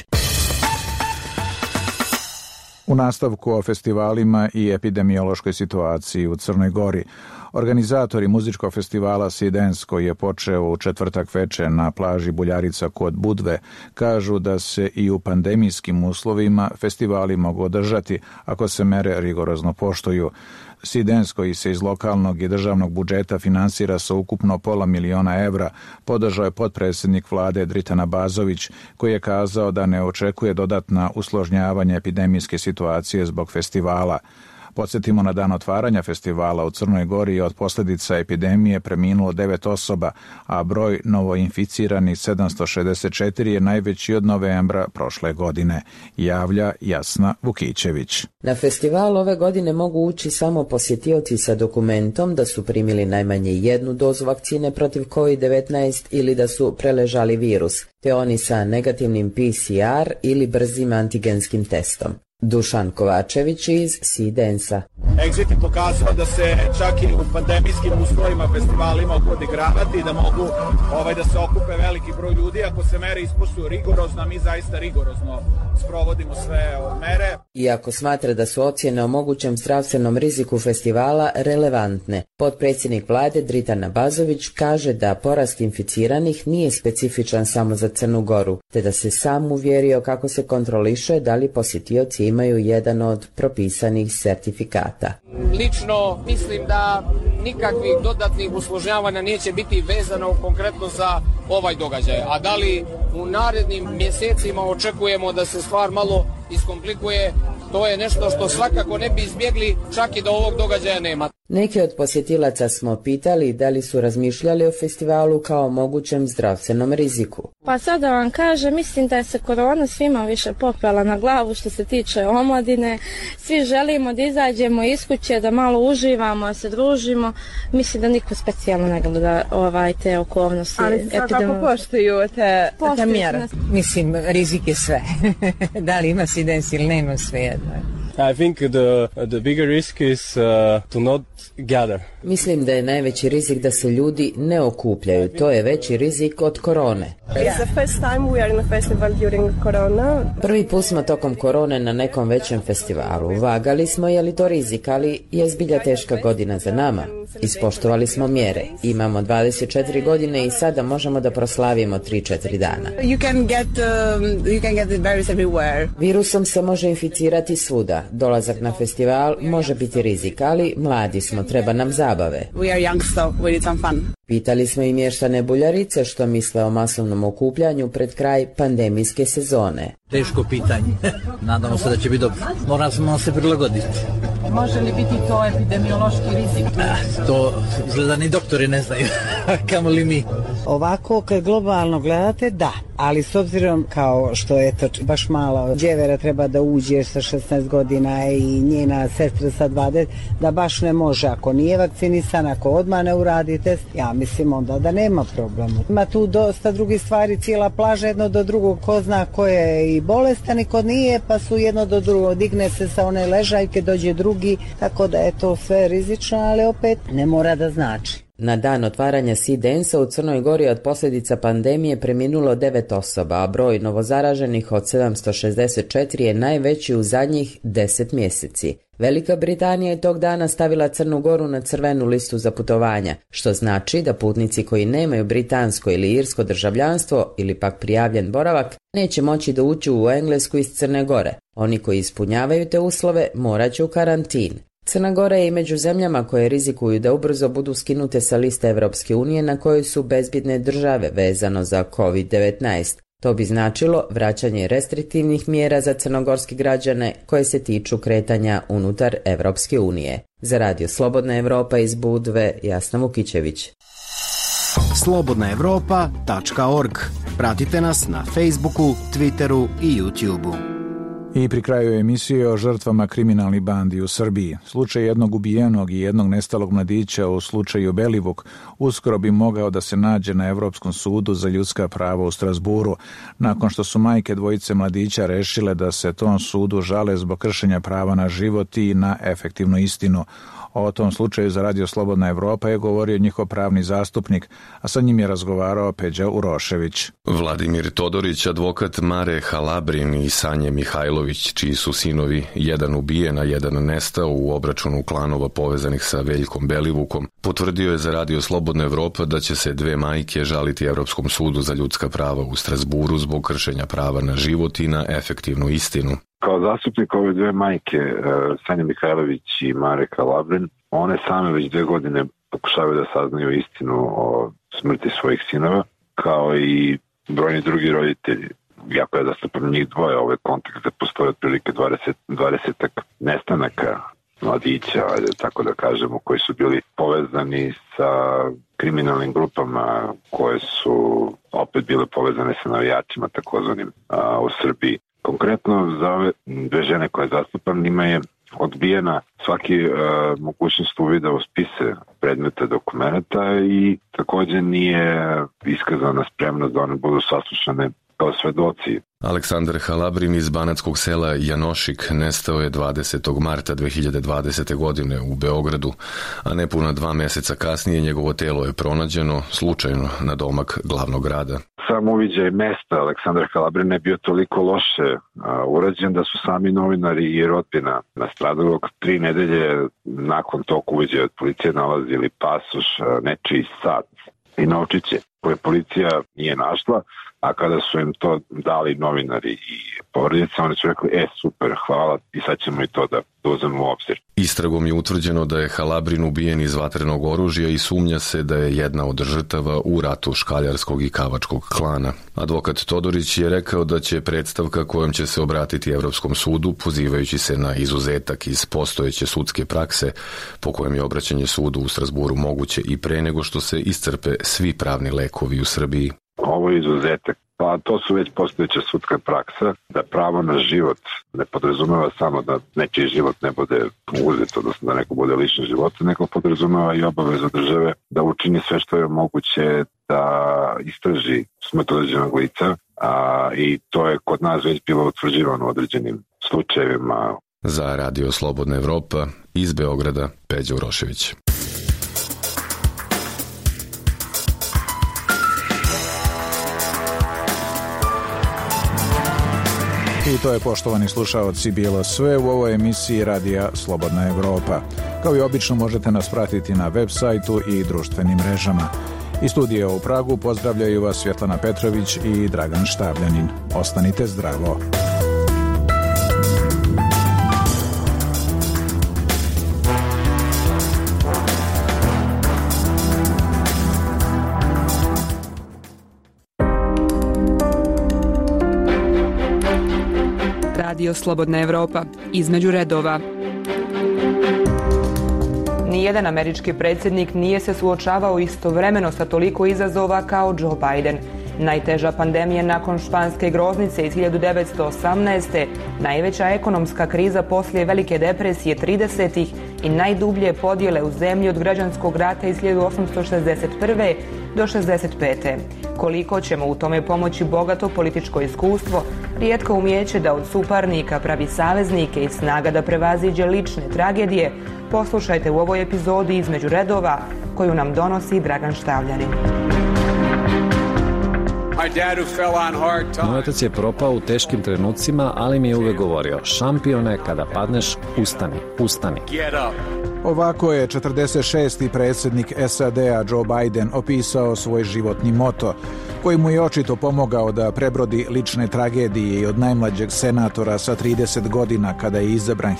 U nastavku o festivalima i epidemiološkoj situaciji u Crnoj Gori, organizatori muzičkog festivala Sidens, koji je počeo u četvrtak veče na plaži Buljarica kod Budve, kažu da se i u pandemijskim uslovima festivali mogu održati ako se mere rigorozno poštuju. Sidens, koji se iz lokalnog i državnog budžeta finansira sa ukupno $500.000 evra, podržao je potpredsjednik vlade Dritan Abazović, koji je kazao da ne očekuje dodatna usložnjavanja epidemijske situacije zbog festivala. Podsjetimo, na dan otvaranja festivala u Crnoj Gori je od posljedica epidemije preminulo 9 osoba, a broj novoinficiranih 764 je najveći od novembra prošle godine, javlja Jasna Vukićević. Na festival ove godine mogu ući samo posjetioci sa dokumentom da su primili najmanje 1 dozu vakcine protiv COVID-19 ili da su preležali virus, te oni sa negativnim PCR ili brzim antigenskim testom. Dušan Kovačević iz Sidensa. Exit je pokazao da se čak i u pandemijskim uslovima festivalima mogu odigravati, da mogu da se okupe veliki broj ljudi. Ako se mere ispoštuju rigorozno, mi zaista rigorozno sprovodimo sve mere. Iako smatra da su ocjene o mogućem zdravstvenom riziku festivala relevantne, potpredsjednik vlade Dritan Abazović kaže da porast inficiranih nije specifičan samo za Crnu Goru, te da se sam uvjerio kako se kontroliše da li posjetioci imaju jedan od propisanih sertifikata. Lično mislim da nikakvih dodatnih usložnjavanja neće biti vezano konkretno za ovaj događaj. A da li u narednim mjesecima očekujemo da se stvar malo iskomplikuje, to je nešto što svakako ne bi izbjegli čak i da ovog događaja nema. Neki od posjetilaca smo pitali da li su razmišljali o festivalu kao mogućem zdravstvenom riziku. Pa sad da vam kažem, mislim da je se korona svima više popela na glavu što se tiče omladine. Svi želimo da izađemo iz kuće, da malo uživamo, da se družimo. Mislim da niko specijalno ne gleda te okolnosti. Ali svakako poštuju te mjere. Mislim, rizik je sve. Da li ima sidens ili nema, sve jedno. I think the bigger risk is to not gather. Mislim da je najveći rizik da se ljudi ne okupljaju. To je veći rizik od korone. It's the first time we are in a festival during corona. Prvi put smo tokom korone na nekom većem festivalu. Vagali smo je li to rizik, ali je zbilja teška godina za nama. Ispoštovali smo mjere. Imamo 24 godine i sada možemo da proslavimo 3-4 dana. You can get the virus everywhere. Virusom se može inficirati svuda. Dolazak na festival može biti rizik, ali mladi smo, treba nam zabave. We are young, so we need some fun. Pitali smo i mještane Buljarice što misle o masovnom okupljanju pred kraj pandemijske sezone. Teško pitanje. Nadamo se da će biti dobro. Moramo se prilagoditi. Može li biti to epidemiološki rizik? To izgleda ni doktori ne znaju. Kamo li mi? Ovako, kad globalno gledate, da. Ali s obzirom kao što je to baš malo djevera treba da uđe sa 16 godina i njena sestra sa 20, da baš ne može. Ako nije vakcinisan, ako odmah ne uradi test, ja mislim onda da nema problema. Ima tu dosta drugih stvari, cijela plaža jedno do drugog, ko zna ko je i bolestan i ko nije, pa su jedno do drugog, digne se sa one ležajke, dođe drugi, tako da je to sve rizično, ali opet ne mora da znači. Na dan otvaranja Sea Dance-a u Crnoj Gori od posljedica pandemije preminulo 9 osoba, a broj novozaraženih od 764 je najveći u zadnjih 10 mjeseci. Velika Britanija je tog dana stavila Crnu Goru na crvenu listu za putovanja, što znači da putnici koji nemaju britansko ili irsko državljanstvo ili pak prijavljen boravak neće moći da uđu u Englesku iz Crne Gore. Oni koji ispunjavaju te uslove morat će u karantin. Crna Gora je i među zemljama koje rizikuju da ubrzo budu skinute sa liste Evropske unije na kojoj su bezbjedne države vezano za COVID-19. To bi značilo vraćanje restriktivnih mjera za crnogorske građane koje se tiču kretanja unutar Evropske unije. Za Radio Slobodna Evropa iz Budve, Jasna Vukićević. slobodnaevropa.org. Pratite nas na Facebooku, Twitteru i YouTubeu. I pri kraju emisije o žrtvama kriminalnih bandi u Srbiji. Slučaj jednog ubijenog i jednog nestalog mladića u slučaju Belivuk uskoro bi mogao da se nađe na Evropskom sudu za ljudska prava u Strasburu, nakon što su majke dvojice mladića rešile da se tom sudu žale zbog kršenja prava na život i na efektivnu istinu. O tom slučaju za Radio Slobodna Evropa je govorio njihov pravni zastupnik, a sa njim je razgovarao Peđa Urošević. Vladimir Todorić, advokat Mare Halabrin i Sanje Mihajlović, čiji su sinovi jedan ubijen, a jedan nestao u obračunu klanova povezanih sa Veljkom Belivukom, potvrdio je za Radio Slobodna Evropa da će se dve majke žaliti Evropskom sudu za ljudska prava u Strasburu zbog kršenja prava na život i na efektivnu istinu. Kao zastupnik ove dve majke, Sanja Mihajlović i Mare Halabrin, one same već 2 godine pokušavaju da saznaju istinu o smrti svojih sinova, kao i brojni drugi roditelji. Jako je zastupam njih dvoje, ove kontakte postoje otprilike 20 nestanaka mladića, tako da kažemo, koji su bili povezani sa kriminalnim grupama koje su opet bile povezane sa navijačima takozvanim u Srbiji. Konkretno za ove dve žene koje zastupam, njima je odbijena svaki mogućnost uvida u spise predmeta dokumenta i također nije iskazana spremnost da one budu saslušane kao svedoci. Aleksandar Halabrin iz banatskog sela Janošik nestao je 20. marta 2020. godine u Beogradu, a nepuna 2 mjeseca kasnije njegovo telo je pronađeno slučajno na domak glavnog grada. Sam uviđaj mesta Aleksandra Halabrina je bio toliko loše urađen da su sami novinari i rodbina nastradalog 3 nedelje nakon tog uviđaja od policije nalazili pasoš, nečiji sat i novčiće koje policija nije našla, a kada su im to dali novinari i porodice, oni su rekli, super, hvala, i sad ćemo i to da uzmemo u obzir. Istragom je utvrđeno da je Halabrin ubijen iz vatrenog oružja i sumnja se da je jedna od žrtava u ratu škaljarskog i kavačkog klana. Advokat Todorić je rekao da će predstavka kojom će se obratiti Evropskom sudu, pozivajući se na izuzetak iz postojeće sudske prakse, po kojem je obraćanje sudu u Strasburu moguće i pre nego što se iscrpe svi pravni lekovi u Srbiji. Ovo je izuzetak. Pa to su već postojeća sudska praksa, da pravo na život ne podrazumeva samo da nečiji život ne bude uzet, odnosno da neko bude lišen života, nego podrazumeva i obavezu države da učini sve što je moguće da istraži smrt određenog lica, i to je kod nas već bilo utvrđivano u određenim slučajevima. Za Radio Slobodna Evropa iz Beograda, Peđa Urošević. I to je, poštovani slušaoci, bilo sve u ovoj emisiji Radija Slobodna Evropa. Kao i obično možete nas pratiti na web sajtu i društvenim mrežama. Iz studija u Pragu pozdravljaju vas Svjetlana Petrović i Dragan Štabljanin. Ostanite zdravo. Radio Slobodna Evropa, između redova. Nijedan američki predsjednik nije se suočavao istovremeno sa toliko izazova kao Joe Biden. Najteža pandemija nakon španske groznice iz 1918. Najveća ekonomska kriza poslije Velike depresije 30-ih i najdublje podjele u zemlji od građanskog rata iz 1861. do 65. Koliko ćemo u tome pomoći bogato političko iskustvo, rijetko umijeće da od suparnika pravi saveznike i snaga da prevaziđe lične tragedije, poslušajte u ovoj epizodi Između redova, koju nam donosi Dragan Štavljanin. Moj otac je propao u teškim trenucima, ali mi je uvek govorio: šampione, kada padneš, ustani, ustani. Ovako je 46. predsjednik SAD-a Joe Biden opisao svoj životni moto, koji mu je očito pomogao da prebrodi lične tragedije i od najmlađeg senatora sa 30 godina kada je izabran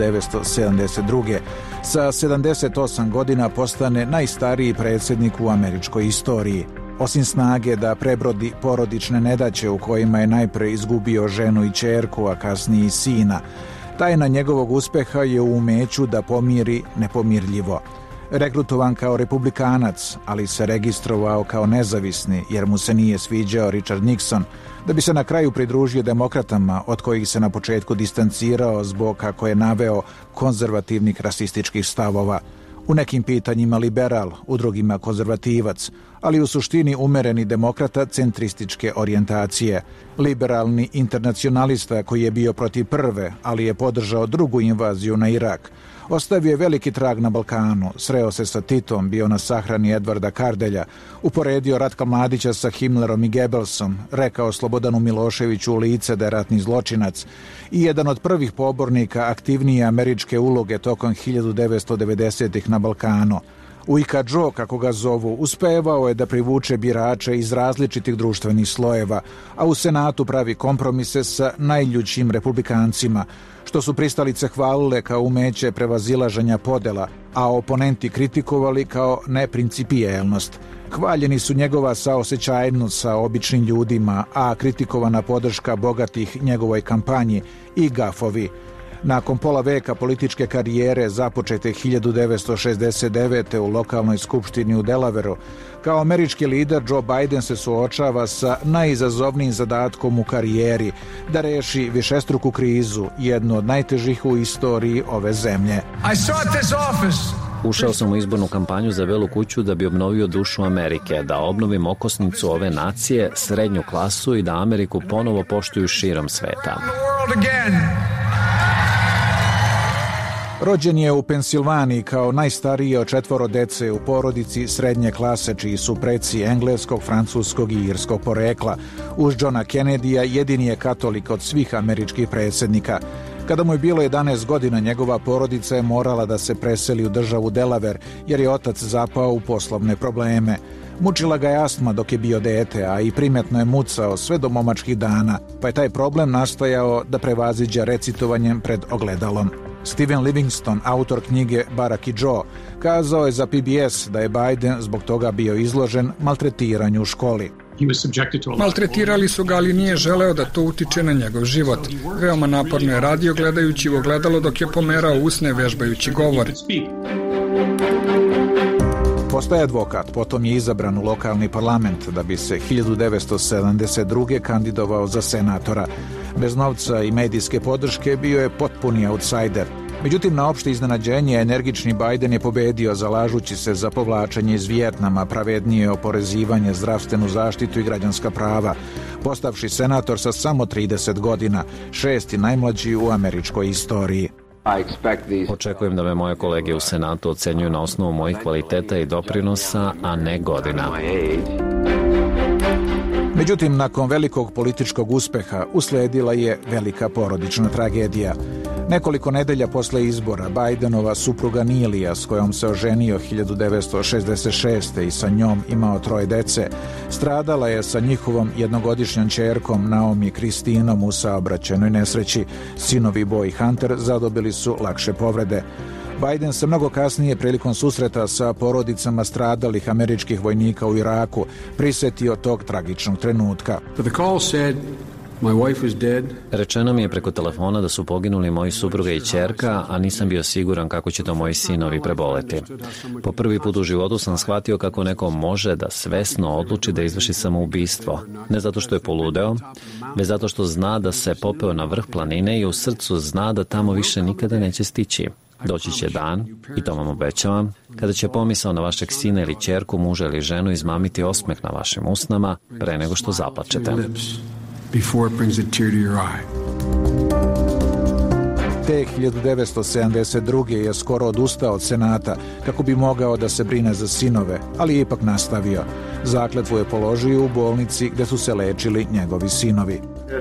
1972. sa 78 godina postane najstariji predsjednik u američkoj istoriji. Osim snage da prebrodi porodične nedaće u kojima je najpre izgubio ženu i ćerku, a kasnije i sina, tajna njegovog uspeha je u umeću da pomiri nepomirljivo. Rekrutovan kao republikanac, ali se registrovao kao nezavisni jer mu se nije sviđao Richard Nixon, da bi se na kraju pridružio demokratama od kojih se na početku distancirao zbog, kako je naveo, konzervativnih rasističkih stavova. U nekim pitanjima liberal, u drugima konzervativac, ali u suštini umereni demokrata centrističke orijentacije. Liberalni internacionalista koji je bio protiv prve, ali je podržao drugu invaziju na Irak. Ostavio je veliki trag na Balkanu, sreo se sa Titom, bio na sahrani Edvarda Kardelja, uporedio Ratka Mladića sa Himmlerom i Goebbelsom, rekao Slobodanu Miloševiću u lice da je ratni zločinac i jedan od prvih pobornika aktivnije američke uloge tokom 1990-ih na Balkanu. Ujka Joe, kako ga zovu, uspevao je da privuče birače iz različitih društvenih slojeva, a u Senatu pravi kompromise sa najljućim republikancima, što su pristalice hvalile kao umeće prevazilaženja podela, a oponenti kritikovali kao neprincipijelnost. Hvaljeni su njegova saosećajnost sa običnim ljudima, a kritikovana podrška bogatih njegovoj kampanji i gafovi. Nakon pola veka političke karijere započete 1969. u lokalnoj skupštini u Delawareu, kao američki lider Joe Biden se suočava sa najizazovnijim zadatkom u karijeri, da reši višestruku krizu, jednu od najtežih u istoriji ove zemlje. Ušao sam u izbornu kampanju za Belu kuću da bi obnovio dušu Amerike, da obnovim okosnicu ove nacije, srednju klasu i da Ameriku ponovo poštuju širom sveta. Rođen je u Pensilvaniji kao najstariji od 4 dece u porodici srednje klase, čiji su preci engleskog, francuskog i irskog porekla. Uz Johna Kennedyja jedini je katolik od svih američkih predsjednika. Kada mu je bilo 11 godina, njegova porodica je morala da se preseli u državu Delaware, jer je otac zapao u poslovne probleme. Mučila ga je astma dok je bio dete, a i primetno je mucao sve do momačkih dana, pa je taj problem nastojao da prevaziđa recitovanjem pred ogledalom. Steven Livingston, autor knjige Barack i Joe, kazao je za PBS da je Biden zbog toga bio izložen maltretiranju u školi. Maltretirali su ga, ali nije želeo da to utiče na njegov život. Veoma naporno je radio gledajući u ogledalo dok je pomerao usne vežbajući govor. Postaje advokat, potom je izabran u lokalni parlament da bi se 1972. kandidovao za senatora. Bez novca i medijske podrške bio je potpuni outsider. Međutim, na opšte iznenađenje, energični Biden je pobedio zalažući se za povlačenje iz Vijetnama, pravednije oporezivanje, zdravstvenu zaštitu i građanska prava, postavši senator sa samo 30 godina, 6. najmlađi u američkoj istoriji. Očekujem da me moje kolege u Senatu ocenjuju na osnovu mojih kvaliteta i doprinosa, a ne godina. Međutim, nakon velikog političkog uspeha usledila je velika porodična tragedija. Nekoliko nedelja posle izbora Bidenova supruga Nilija, s kojom se oženio 1966. i sa njom imao 3 dece, stradala je sa njihovom jednogodišnjom ćerkom Naomi Kristinom u saobraćajnoj nesreći. Sinovi Bo i Hunter zadobili su lakše povrede. Biden se mnogo kasnije prilikom susreta sa porodicama stradalih američkih vojnika u Iraku prisetio tog tragičnog trenutka. Rečeno mi je preko telefona da su poginuli moji supruga i ćerka, a nisam bio siguran kako će to moji sinovi preboleti. Po prvi put u životu sam shvatio kako neko može da svesno odluči da izvrši samoubistvo. Ne zato što je poludeo, već zato što zna da se popeo na vrh planine i u srcu zna da tamo više nikada neće stići. Doći će dan, i to vam obećavam, kada će pomisao na vašeg sina ili ćerku, muža ili ženu izmamiti osmeh na vašim usnama pre nego što zaplačete. Te 1972. je skoro odustao od Senata kako bi mogao da se brine za sinove, ali je ipak nastavio. Zakletvu je položio u bolnici gde su se lečili njegovi sinovi.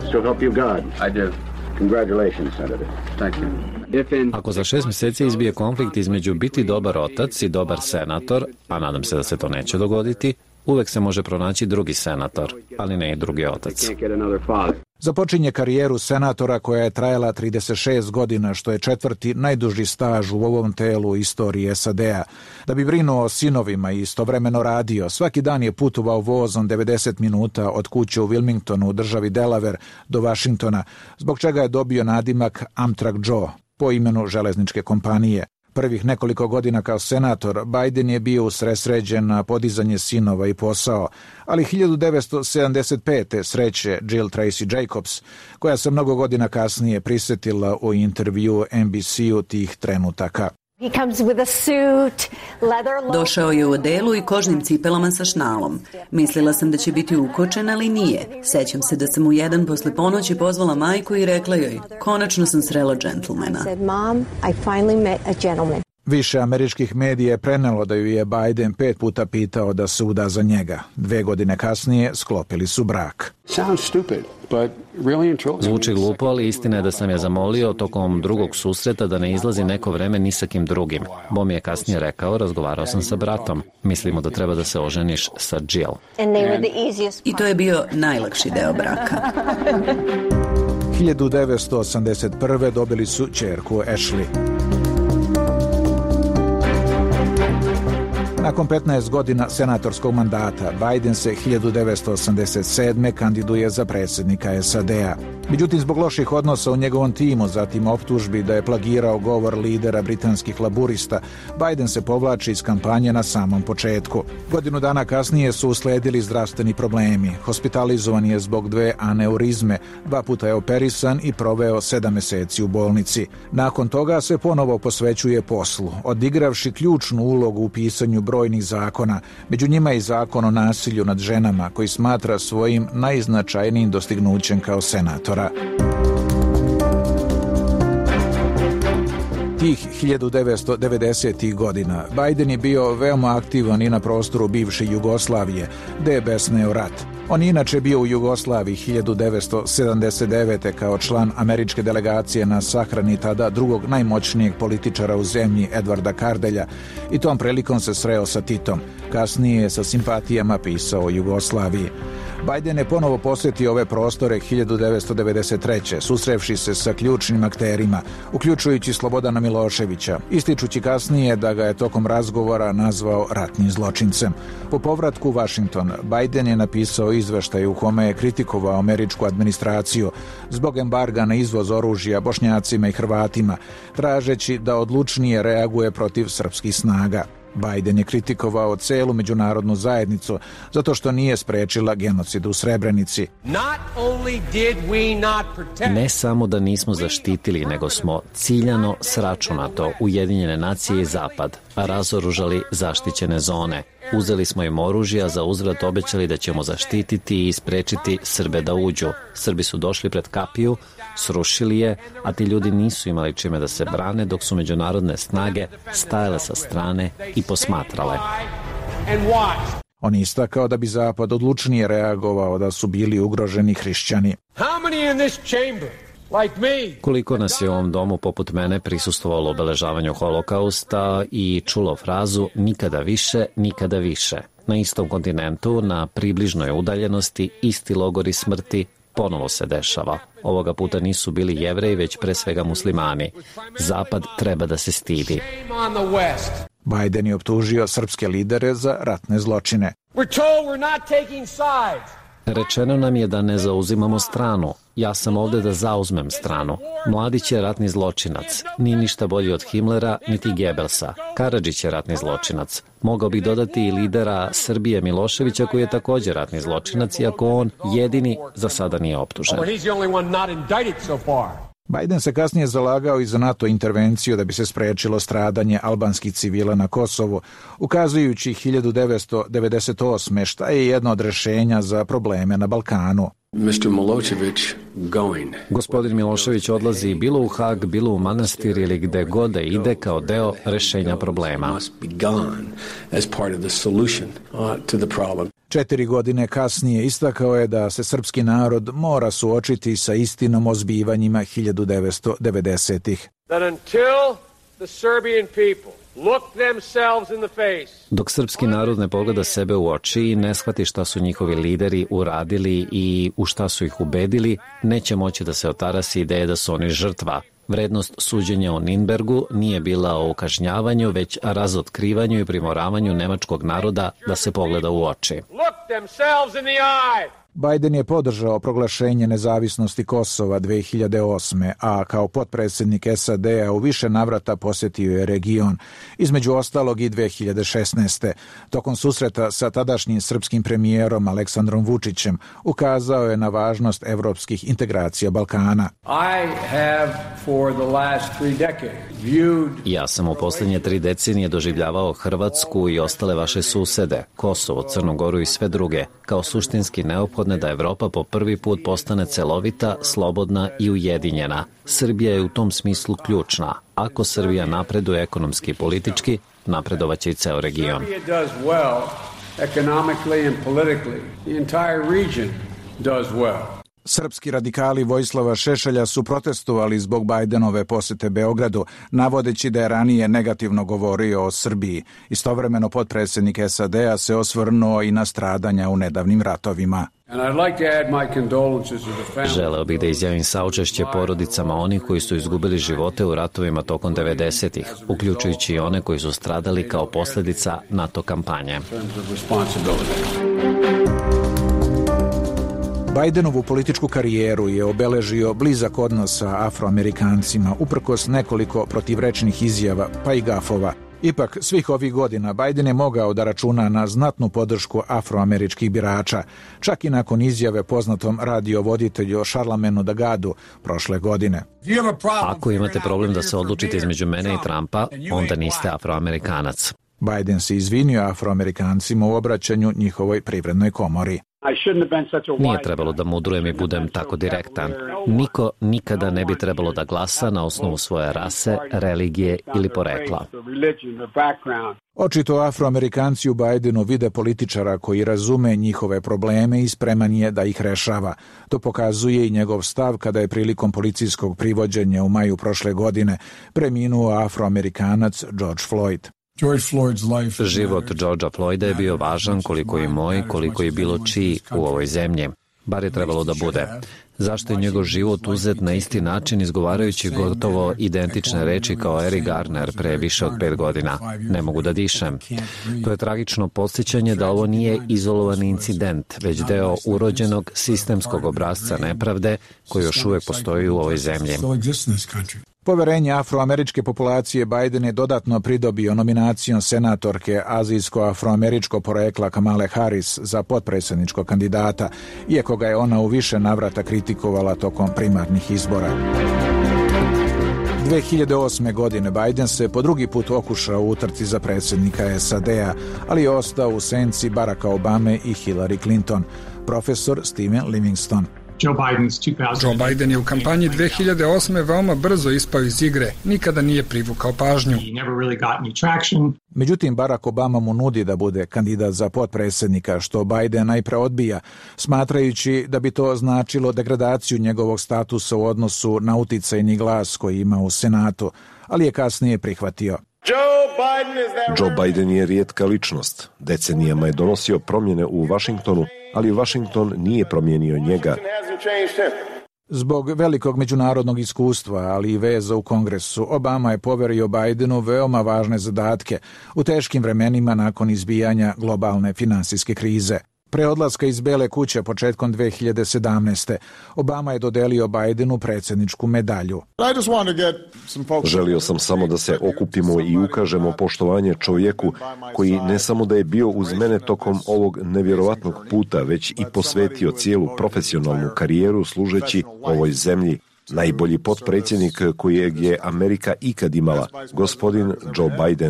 Ako za 6 mjeseci izbije konflikt između biti dobar otac i dobar senator, a nadam se da se to neće dogoditi, uvek se može pronaći drugi senator, ali ne i drugi otac. Započinje karijeru senatora koja je trajala 36 godina, što je 4. najduži staž u ovom telu u istoriji SAD-a. Da bi brinuo o sinovima i istovremeno radio, svaki dan je putovao vozom 90 minuta od kuće u Wilmingtonu u državi Delaware do Washingtona, zbog čega je dobio nadimak Amtrak Joe, po imenu železničke kompanije. Prvih nekoliko godina kao senator, Biden je bio usredsređen na podizanje sinova i posao, ali 1975. sreće Jill Tracy Jacobs, koja se mnogo godina kasnije prisetila u intervju NBC-u tih trenutaka. Došao je u odelu i kožnim cipelama sa šnalom. Mislila sam da će biti ukočen, ali nije. Sećam se da sam u 1 posle ponoći pozvala majku i rekla joj, konačno sam srela džentlmena. Više američkih medija je prenelo da ju je Biden 5 puta pitao da se uda za njega. 2 godine kasnije sklopili su brak. Zvuči glupo, ali istina je da sam je zamolio tokom drugog susreta da ne izlazi neko vreme ni sa kim drugim. Bo mi je kasnije rekao, razgovarao sam sa bratom. Mislimo da treba da se oženiš sa Jill. I to je bio najlakši deo braka. 1981. dobili su ćerku Ashley. Nakon 15 godina senatorskog mandata, Biden se 1987. kandiduje za predsjednika SAD-a. Međutim, zbog loših odnosa u njegovom timu, zatim optužbi da je plagirao govor lidera britanskih laburista, Biden se povlači iz kampanje na samom početku. Godinu dana kasnije su usledili zdravstveni problemi. Hospitalizovan je zbog 2 aneurizme, 2 puta je operisan i proveo 7 meseci u bolnici. Nakon toga se ponovo posvećuje poslu, odigravši ključnu ulogu u pisanju brojnih zakona, među njima i zakon o nasilju nad ženama, koji smatra svojim najznačajnijim dostignućem kao senatora. Tih 1990. godina Biden je bio veoma aktivan i na prostoru bivše Jugoslavije, gde je besneo rat. On je inače bio u Jugoslaviji 1979. kao član američke delegacije na sahrani tada drugog najmoćnijeg političara u zemlji Edvarda Kardelja i tom prilikom se sreo sa Titom. Kasnije je sa simpatijama pisao o Jugoslaviji. Biden je ponovo posjetio ove prostore 1993. susrevši se sa ključnim akterima, uključujući Slobodana Miloševića, ističući kasnije da ga je tokom razgovora nazvao ratnim zločincem. Po povratku u Washington, Biden je napisao izveštaj u kome je kritikovao američku administraciju zbog embarga na izvoz oružja Bošnjacima i Hrvatima, tražeći da odlučnije reaguje protiv srpskih snaga. Biden je kritikovao celu međunarodnu zajednicu zato što nije sprečila genocid u Srebrenici. Ne samo da nismo zaštitili, nego smo ciljano sračunato Ujedinjene nacije i Zapad razoružali zaštićene zone. Uzeli smo im oružje, a za uzvrat obećali da ćemo zaštititi i sprečiti Srbe da uđu. Srbi su došli pred kapiju, srušili je, a ti ljudi nisu imali čime da se brane, dok su međunarodne snage stajale sa strane i posmatrale. On je istakao da bi Zapad odlučnije reagovao da su bili ugroženi hrišćani. Koliko nas je u ovom domu poput mene prisustvovalo obeležavanju holokausta i čulo frazu nikada više, nikada više. Na istom kontinentu, na približnoj udaljenosti, isti logori smrti ponovo se dešava. Ovoga puta nisu bili Jevreji, već pre svega muslimani. Zapad treba da se stidi. Biden je optužio srpske lidere za ratne zločine. Rečeno nam je da ne zauzimamo stranu. Ja sam ovde da zauzmem stranu. Mladić je ratni zločinac. Nije ništa bolji od Himlera, niti Gebelsa. Karadžić je ratni zločinac. Mogao bih dodati i lidera Srbije Miloševića, koji je također ratni zločinac, iako on jedini za sada nije optužen. Biden se kasnije zalagao i za NATO intervenciju da bi se sprečilo stradanje albanskih civila na Kosovu, ukazujući 1998. šta je jedno od rešenja za probleme na Balkanu. Gospodin Milošević odlazi bilo u Hag, bilo u manastir ili gde god da ide kao deo rešenja problema. 4 godine kasnije istakao je da se srpski narod mora suočiti sa istinom o zbivanjima 1990-ih. Dok srpski narod ne pogleda sebe u oči i ne shvati šta su njihovi lideri uradili i u šta su ih ubedili, neće moći da se otarasi ideje da su oni žrtva. Vrednost suđenja u Ninbergu nije bila o kažnjavanju, već razotkrivanju i primoravanju nemačkog naroda da se pogleda u oči. Biden je podržao proglašenje nezavisnosti Kosova 2008. a kao potpredsjednik SAD-a u više navrata posjetio je region, između ostalog i 2016. Tokom susreta sa tadašnjim srpskim premijerom Aleksandrom Vučićem ukazao je na važnost evropskih integracija Balkana. Ja sam u posljednje 3 decenije doživljavao Hrvatsku i ostale vaše susede, Kosovo, Crnu Goru i sve druge, kao suštinski neophodne da Evropa po prvi put postane celovita, slobodna i ujedinjena. Srbija je u tom smislu ključna. Ako Srbija napreduje ekonomski i politički, napredovaće i ceo region. Srpski radikali Vojislava Šešelja su protestovali zbog Bidenove posete Beogradu, navodeći da je ranije negativno govorio o Srbiji. Istovremeno potpredsjednik SAD-a se osvrnuo i na stradanja u nedavnim ratovima. Želeo bih da izjavim saučešće porodicama onih koji su izgubili živote u ratovima tokom 90-ih, uključujući i one koji su stradali kao posljedica NATO kampanje. Bidenovu političku karijeru je obeležio blizak odnos sa Afroamerikancima, uprkos nekoliko protivrečnih izjava, pa i gafova. Ipak, svih ovih godina Biden je mogao da računa na znatnu podršku afroameričkih birača, čak i nakon izjave poznatom radiovoditelju Charlamagne'u Dagadu prošle godine. Ako imate problem da se odlučite između mene i Trumpa, onda niste Afroamerikanac. Biden se izvinio Afroamerikancima u obraćanju njihovoj privrednoj komori. Nije trebalo da mudrujem i budem tako direktan. Niko nikada ne bi trebalo da glasa na osnovu svoje rase, religije ili porekla. Očito Afroamerikanci u Bidenu vide političara koji razume njihove probleme i spreman je da ih rešava. To pokazuje i njegov stav kada je prilikom policijskog privođenja u maju prošle godine preminuo Afroamerikanac George Floyd. Život Georgea Floyda je bio važan koliko i moj, koliko i bilo čiji u ovoj zemlji. Bar je trebalo da bude. Zašto je njegov život uzet na isti način izgovarajući gotovo identične reči kao Eric Garner pre više od 5 godina? Ne mogu da dišem. To je tragično podsjećanje da ovo nije izolovani incident, već deo urođenog sistemskog obrasca nepravde koji još uvek postoji u ovoj zemlji. Poverenje afroameričke populacije Biden je dodatno pridobio nominacijom senatorke azijsko-afroameričkog porekla Kamale Harris za potpredsjedničkog kandidata, iako ga je ona u više navrata kritikovala tokom primarnih izbora. 2008. godine Biden se po drugi put okušao u utrci za predsjednika SAD-a, ali je ostao u senci Baracka Obame i Hillary Clinton. Profesor Steven Livingston. Joe Biden je u kampanji 2008. veoma brzo ispao iz igre, nikada nije privukao pažnju. Međutim, Barack Obama mu nudi da bude kandidat za potpredsjednika, što Biden najpre odbija, smatrajući da bi to značilo degradaciju njegovog statusa u odnosu na uticajni glas koji ima u Senatu, ali je kasnije prihvatio. Joe Biden je rijetka ličnost. Decenijama je donosio promjene u Washingtonu, ali Washington nije promijenio njega. Zbog velikog međunarodnog iskustva, ali i veza u Kongresu, Obama je poverio Bidenu veoma važne zadatke u teškim vremenima nakon izbijanja globalne finansijske krize. Pre odlaska iz Bele kuće početkom 2017. Obama je dodelio Bidenu predsjedničku medalju. Želio sam samo da se okupimo i ukažemo poštovanje čovjeku koji ne samo da je bio uz mene tokom ovog nevjerovatnog puta, već i posvetio cijelu profesionalnu karijeru služeći ovoj zemlji. Najbolji potpredsjednik kojeg je Amerika ikad imala, gospodin Joe Biden.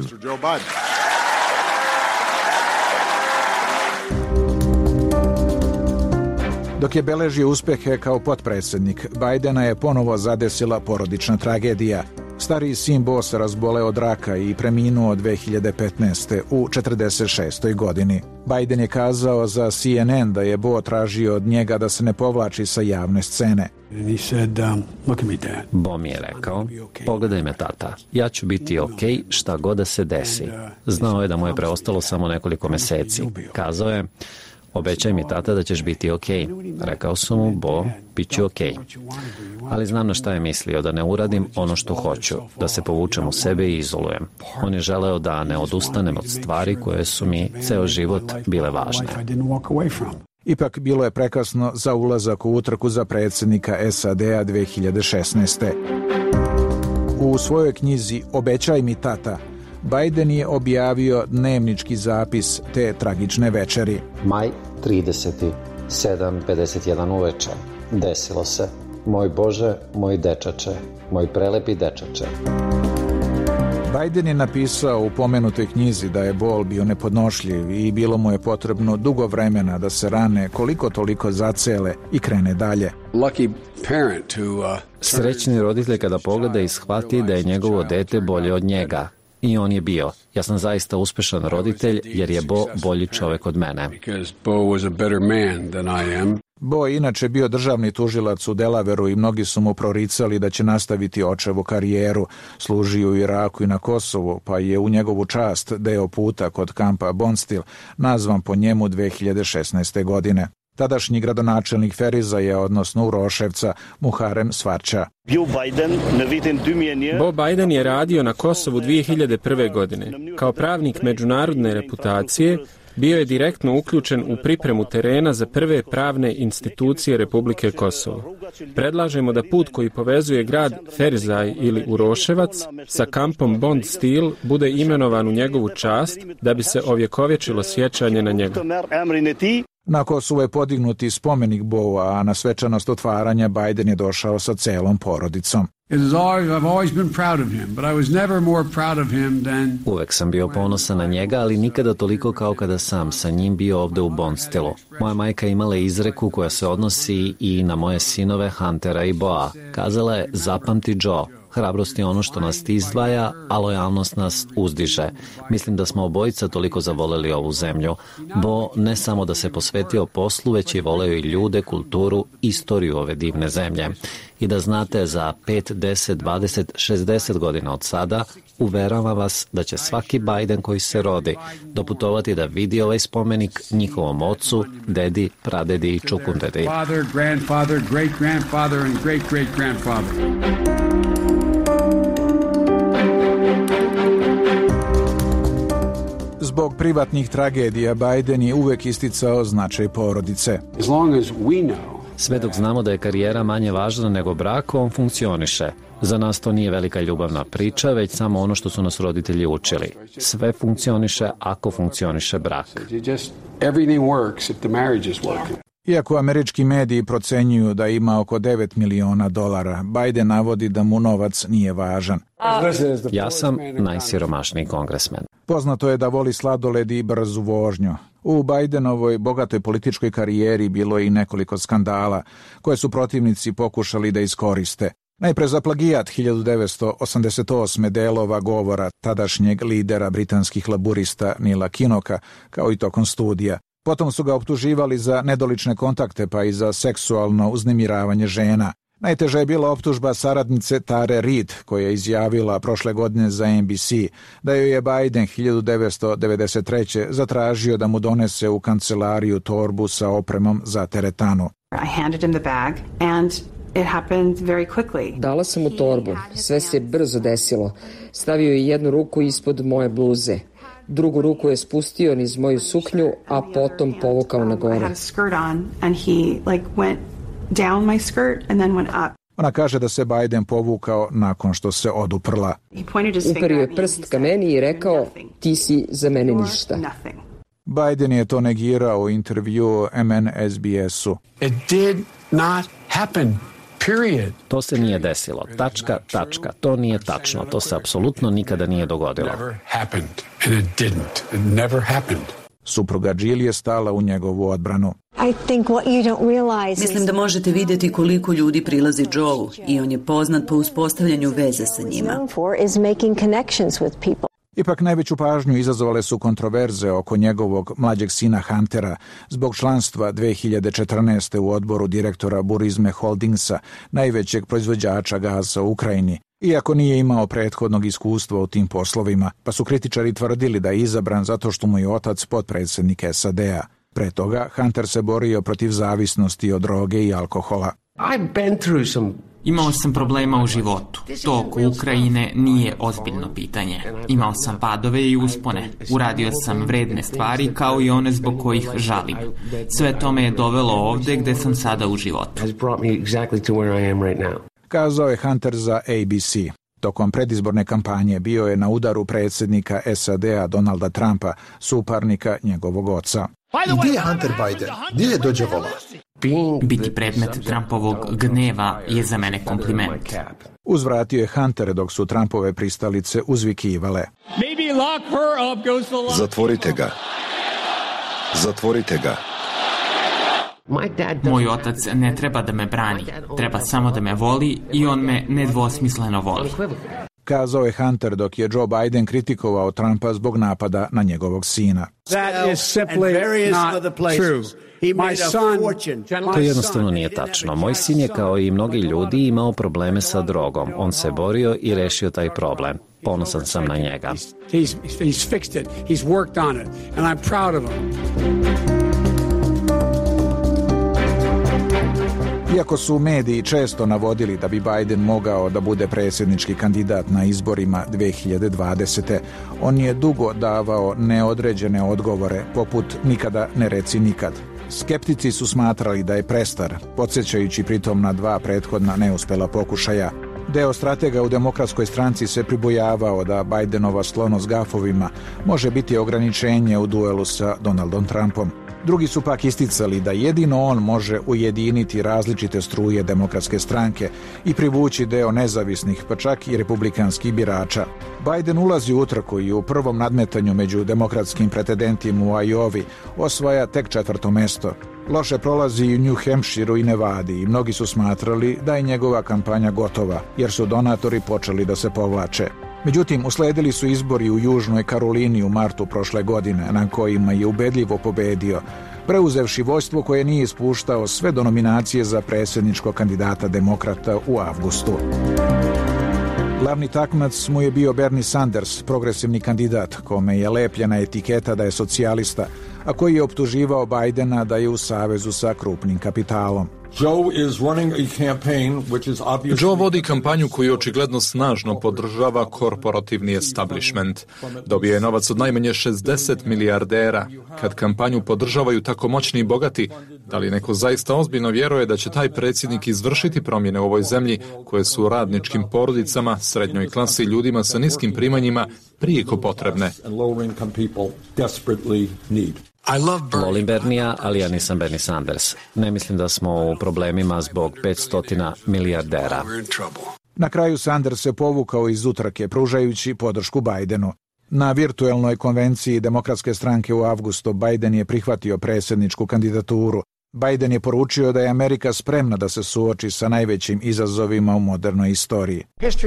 Dok je beležio uspehe kao potpredsjednik, Bidena je ponovo zadesila porodična tragedija. Stariji sin Bo se razboleo od raka i preminuo 2015. u 46. godini. Biden je kazao za CNN da je Bo tražio od njega da se ne povlači sa javne scene. Bo mi je rekao, pogledaj me tata, ja ću biti okej šta god da se desi. Znao je da mu je preostalo samo nekoliko meseci. Kazao je, obećaj mi tata da ćeš biti okej. Rekao sam mu, Bo, bit ću okej. Ali znam na šta je mislio, da ne uradim ono što hoću, da se povučem u sebe i izolujem. On je želeo da ne odustanem od stvari koje su mi ceo život bile važne. Ipak bilo je prekasno za ulazak u utrku za predsjednika SAD-a 2016. U svojoj knjizi Obećaj mi tata, Biden je objavio dnevnički zapis te tragične večeri. Maj 30. 7:51 uveče. Desilo se. Moj Bože, moj dečače, moj prelepi dečače. Biden je napisao u pomenutoj knjizi da je bol bio nepodnošljiv i bilo mu je potrebno dugo vremena da se rane koliko toliko zacele i krene dalje. Srećni roditelj kada pogleda i shvati da je njegovo dete bolje od njega. I on je bio. Ja sam zaista uspešan roditelj jer je Bo bolji čovek od mene. Bo je inače bio državni tužilac u Delaveru i mnogi su mu proricali da će nastaviti očevu karijeru. Služio u Iraku i na Kosovu, pa je u njegovu čast deo puta kod kampa Bondsteel nazvan po njemu 2016. godine. Tadašnji gradonačelnik Ferizaja, odnosno Uroševca, Muharem Svarča. Bo Biden je radio na Kosovu 2001. godine. Kao pravnik međunarodne reputacije, bio je direktno uključen u pripremu terena za prve pravne institucije Republike Kosovo. Predlažemo da put koji povezuje grad Ferizaj ili Uroševac sa kampom Bondsteel bude imenovan u njegovu čast da bi se ovjekovječilo sjećanje na njega. Na Kosovu je podignuti spomenik Boa, a na svečanost otvaranja Biden je došao sa celom porodicom. Uvek sam bio ponosan na njega, ali nikada toliko kao kada sam sa njim bio ovde u Bondsteelu. Moja majka imala izreku koja se odnosi i na moje sinove Huntera i Boa. Kazala je, zapamti Joe, Hrabrost je ono što nas izdvaja, a lojalnost nas uzdiže. Mislim da smo obojica toliko zavoleli ovu zemlju. Bo ne samo da se posvetio poslu, već je voleo i ljude, kulturu, istoriju ove divne zemlje. I da znate, za 5, 10, 20, 60 godina od sada, uveravam vas da će svaki Biden koji se rodi doputovati da vidi ovaj spomenik njihovom ocu, dedi, pradedi i čukundedi. Father, grandfather, great grandfather and great great grandfather. Zbog privatnih tragedija Biden je uvek isticao značaj porodice. Sve dok znamo da je karijera manje važna nego brak, on funkcioniše. Za nas to nije velika ljubavna priča, već samo ono što su nas roditelji učili. Sve funkcioniše ako funkcioniše brak. Iako američki mediji procenjuju da ima oko $9 miliona, Biden navodi da mu novac nije važan. Ja sam najsiromašniji kongresmen. Poznato je da voli sladoled i brzu vožnju. U Bidenovoj bogatoj političkoj karijeri bilo je i nekoliko skandala koje su protivnici pokušali da iskoriste. Najpre za plagijat 1988. delova govora tadašnjeg lidera britanskih laburista Neila Kinoka, kao i tokom studija. Potom su ga optuživali za nedolične kontakte pa i za seksualno uznemiravanje žena. Najteža je bila optužba saradnice Tare Reid, koja je izjavila prošle godine za NBC da joj je Biden 1993. zatražio da mu donese u kancelariju torbu sa opremom za teretanu. Dala sam mu torbu, sve se brzo desilo. Stavio je jednu ruku ispod moje bluze. Drugu ruku je spustio niz moju suknju, a potom povukao na gore. Ona kaže da se Biden povukao nakon što se oduprla. Uperio je prst ka meni i rekao, ti si za mene ništa. Biden je to negirao u intervjuu MSNBS-u. It did not happen. Period. To se nije desilo. Tačka. To nije tačno. To se apsolutno nikada nije dogodilo. Supruga Jill je stala u njegovu odbranu. Mislim da možete vidjeti koliko ljudi prilazi Joeu i on je poznat po uspostavljanju veze sa njima. Ipak najveću pažnju izazvale su kontroverze oko njegovog mlađeg sina Huntera zbog članstva 2014. u odboru direktora Burisma Holdingsa, najvećeg proizvođača gaza u Ukrajini, iako nije imao prethodnog iskustva u tim poslovima, pa su kritičari tvrdili da je izabran zato što mu je otac potpredsjednik SAD-a. Pre toga Hunter se borio protiv zavisnosti od droge i alkohola. Imao sam problema u životu. To oko Ukrajine nije ozbiljno pitanje. Imao sam padove i uspone. Uradio sam vredne stvari kao i one zbog kojih žalim. Sve to me je dovelo ovde gde sam sada u životu. Kazao je Hunter za ABC. Tokom predizborne kampanje bio je na udaru predsjednika SAD-a Donalda Trumpa, suparnika njegovog oca. Gdje je Hunter Biden? Gdje je dođe vola? Biti predmet Trumpovog gneva je za mene kompliment. Uzvratio je Hunter dok su Trumpove pristalice uzvikivale. Zatvorite ga. Zatvorite ga. Moj otac ne treba da me brani, treba samo da me voli i on me nedvosmisleno voli. Kazao je Hunter dok je Joe Biden kritikovao Trumpa zbog napada na njegovog sina. To jednostavno nije tačno. Moj sin je kao i mnogi ljudi imao probleme sa drogom. On se borio i rešio taj problem. Ponosan sam na njega. Iako su mediji često navodili da bi Biden mogao da bude predsjednički kandidat na izborima 2020. on je dugo davao neodređene odgovore, poput nikada ne reci nikad. Skeptici su smatrali da je prestar, podsjećajući pritom na 2 prethodna neuspela pokušaja. Deo stratega u Demokratskoj stranci se pribojavao da Bidenova sklonost gafovima može biti ograničenje u duelu sa Donaldom Trumpom. Drugi su pak isticali da jedino on može ujediniti različite struje demokratske stranke i privući deo nezavisnih, pa čak i republikanskih birača. Biden ulazi u utrku i u prvom nadmetanju među demokratskim pretendentima u Iowi osvaja tek 4. mesto. Loše prolazi i u New Hampshireu i Nevadi i mnogi su smatrali da je njegova kampanja gotova, jer su donatori počeli da se povlače. Međutim, usledili su izbori u Južnoj Karolini u martu prošle godine, na kojima je ubedljivo pobedio, preuzevši vođstvo koje nije ispuštao sve do nominacije za predsjedničkog kandidata demokrata u avgustu. Glavni takmac mu je bio Bernie Sanders, progresivni kandidat, kome je lepljena etiketa da je socijalista, a koji je optuživao Bidena da je u savezu sa krupnim kapitalom. Joe vodi kampanju koju očigledno snažno podržava korporativni establishment. Dobio je novac od najmanje 60 milijardera. Kad kampanju podržavaju tako moćni i bogati, da li neko zaista ozbiljno vjeruje da će taj predsjednik izvršiti promjene u ovoj zemlji koje su radničkim porodicama, srednjoj klasi i ljudima sa niskim primanjima prijeko potrebne? Volim Bernija, ali ja nisam Bernie Sanders. Ne mislim da smo u problemima zbog 500 milijardera. Na kraju Sanders se povukao iz utrke, pružajući podršku Bidenu. Na virtuelnoj konvenciji Demokratske stranke u avgustu Biden je prihvatio predsjedničku kandidaturu. Biden je poručio da je Amerika spremna da se suoči sa najvećim izazovima u modernoj istoriji.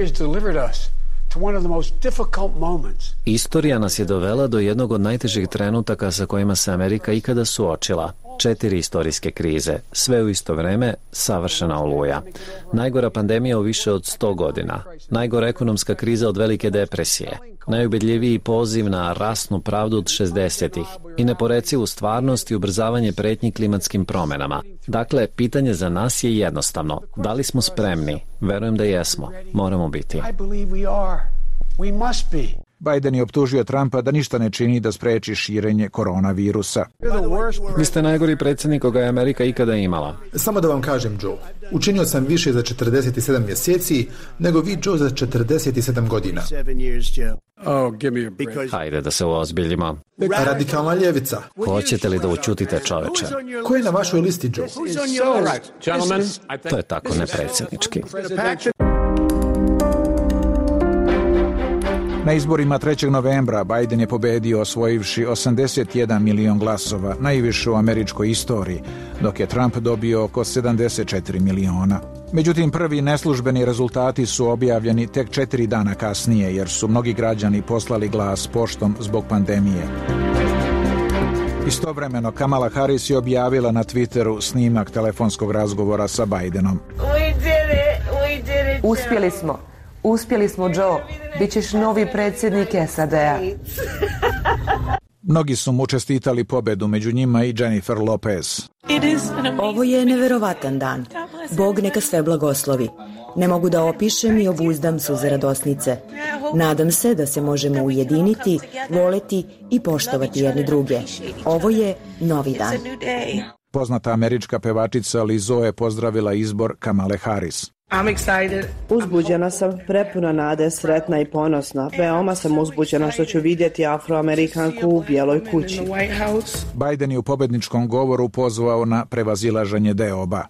Istorija nas je dovela do jednog od najtežih trenutaka sa kojima se Amerika ikada suočila. 4 istorijske krize, sve u isto vreme, savršena oluja. Najgora pandemija u više od 100 godina. Najgora ekonomska kriza od Velike depresije. Najubedljiviji poziv na rasnu pravdu od 60-ih. I neporecivu stvarnost i ubrzavanje pretnji klimatskim promjenama. Dakle, pitanje za nas je jednostavno. Da li smo spremni? Verujem da jesmo. Moramo biti. Biden je optužio Trumpa da ništa ne čini da spreči širenje koronavirusa. Vi ste najgori predsjednik koga je Amerika ikada imala. Samo da vam kažem, Joe, učinio sam više za 47 mjeseci nego vi, Joe, za 47 godina. Hajde da se uozbiljimo. Radikalna ljevica. Hoćete li da učutite, čoveče? Ko je na vašoj listi, Joe? To je tako nepredsjednički. Na izborima 3. novembra Biden je pobedio osvojivši 81 milion glasova, najviše u američkoj istoriji, dok je Trump dobio oko 74 miliona. Međutim, prvi neslužbeni rezultati su objavljeni tek 4 dana kasnije, jer su mnogi građani poslali glas poštom zbog pandemije. Istovremeno, Kamala Harris je objavila na Twitteru snimak telefonskog razgovora sa Bidenom. Uspjeli smo. Uspjeli smo, Joe. Bićeš novi predsjednik SAD-a. Mnogi su mu čestitali pobedu, među njima i Jennifer Lopez. Ovo je neverovatan dan. Bog neka sve blagoslovi. Ne mogu da opišem i obuzdam suze radosnice. Nadam se da se možemo ujediniti, voleti i poštovati jedni druge. Ovo je novi dan. Poznata američka pevačica Lizzo je pozdravila izbor Kamale Harris. Uzbuđena sam, prepuna nade, sretna i ponosna. Veoma sam uzbuđena što ću vidjeti Afroamerikanku u Bijeloj kući. Biden je u pobedničkom govoru pozvao na prevazilaženje deoba.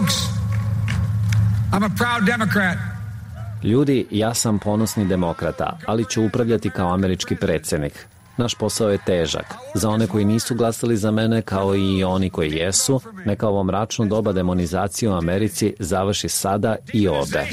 Ljudi, ja sam ponosni demokrata, ali ću upravljati kao američki predsjednik. Naš posao je težak. Za one koji nisu glasali za mene, kao i oni koji jesu, neka ovo mračno doba demonizacije u Americi završi sada i ovde.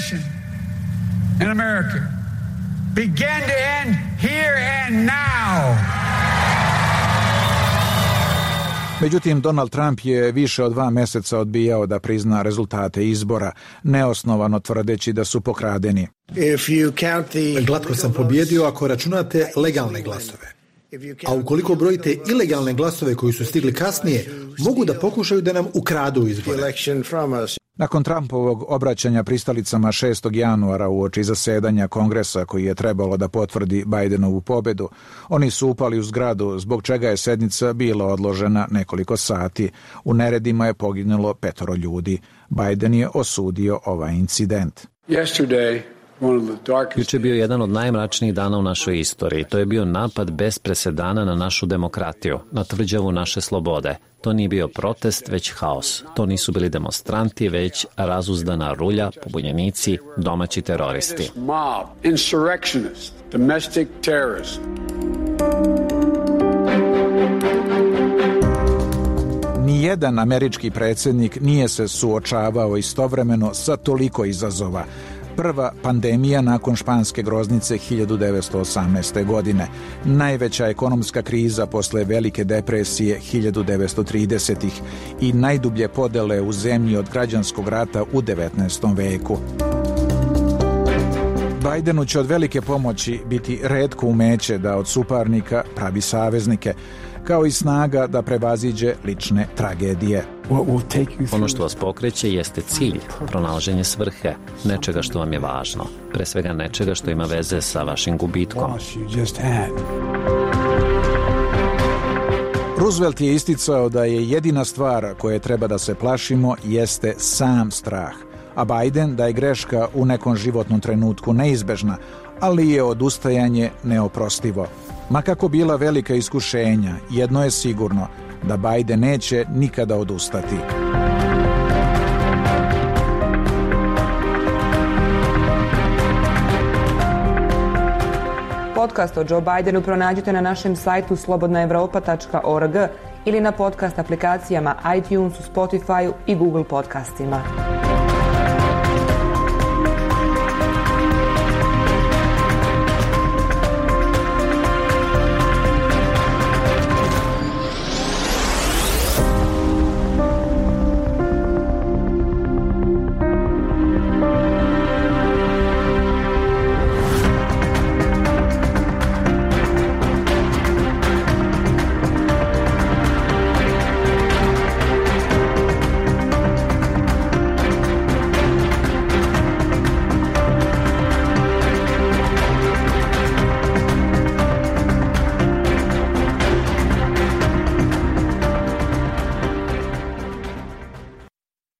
Međutim, Donald Trump je više od 2 mjeseca odbijao da prizna rezultate izbora, neosnovano tvrdeći da su pokradeni. Glatko sam pobjedio ako računate legalne glasove. A ukoliko brojite ilegalne glasove koji su stigli kasnije, mogu da pokušaju da nam ukradu izbore. Nakon Trumpovog obraćanja pristalicama 6. januara uoči zasedanja Kongresa koji je trebalo da potvrdi Bidenovu pobedu, oni su upali u zgradu, zbog čega je sednica bila odložena nekoliko sati. U neredima je poginulo 5 ljudi. Biden je osudio ovaj incident. Juče je bio jedan od najmračnijih dana u našoj istoriji. To je bio napad bez presedana na našu demokratiju, na tvrđavu naše slobode. To nije bio protest, već haos. To nisu bili demonstranti, već razuzdana rulja, pobunjenici, domaći teroristi. Nijedan američki predsjednik nije se suočavao istovremeno sa toliko izazova. Prva pandemija nakon španske groznice 1918. godine, najveća ekonomska kriza posle Velike depresije 1930-ih i najdublje podele u zemlji od građanskog rata u 19. veku. Bajdenu će od velike pomoći biti retko umeće da od suparnika pravi saveznike, kao i snaga da prevaziđe lične tragedije. Ono što vas pokreće jeste cilj, pronalaženje svrhe, nečega što vam je važno, pre svega nečega što ima veze sa vašim gubitkom. Roosevelt je isticao da je jedina stvar koje treba da se plašimo jeste sam strah, a Biden da je greška u nekom životnom trenutku neizbežna, ali je odustajanje neoprostivo. Ma kako bila velika iskušenja, jedno je sigurno, da Biden neće nikada odustati. Podcast o Joe Bidenu pronađite na našem sajtu slobodnaevropa.org ili na podcast aplikacijama iTunesu, Spotifyu i Google podcastima.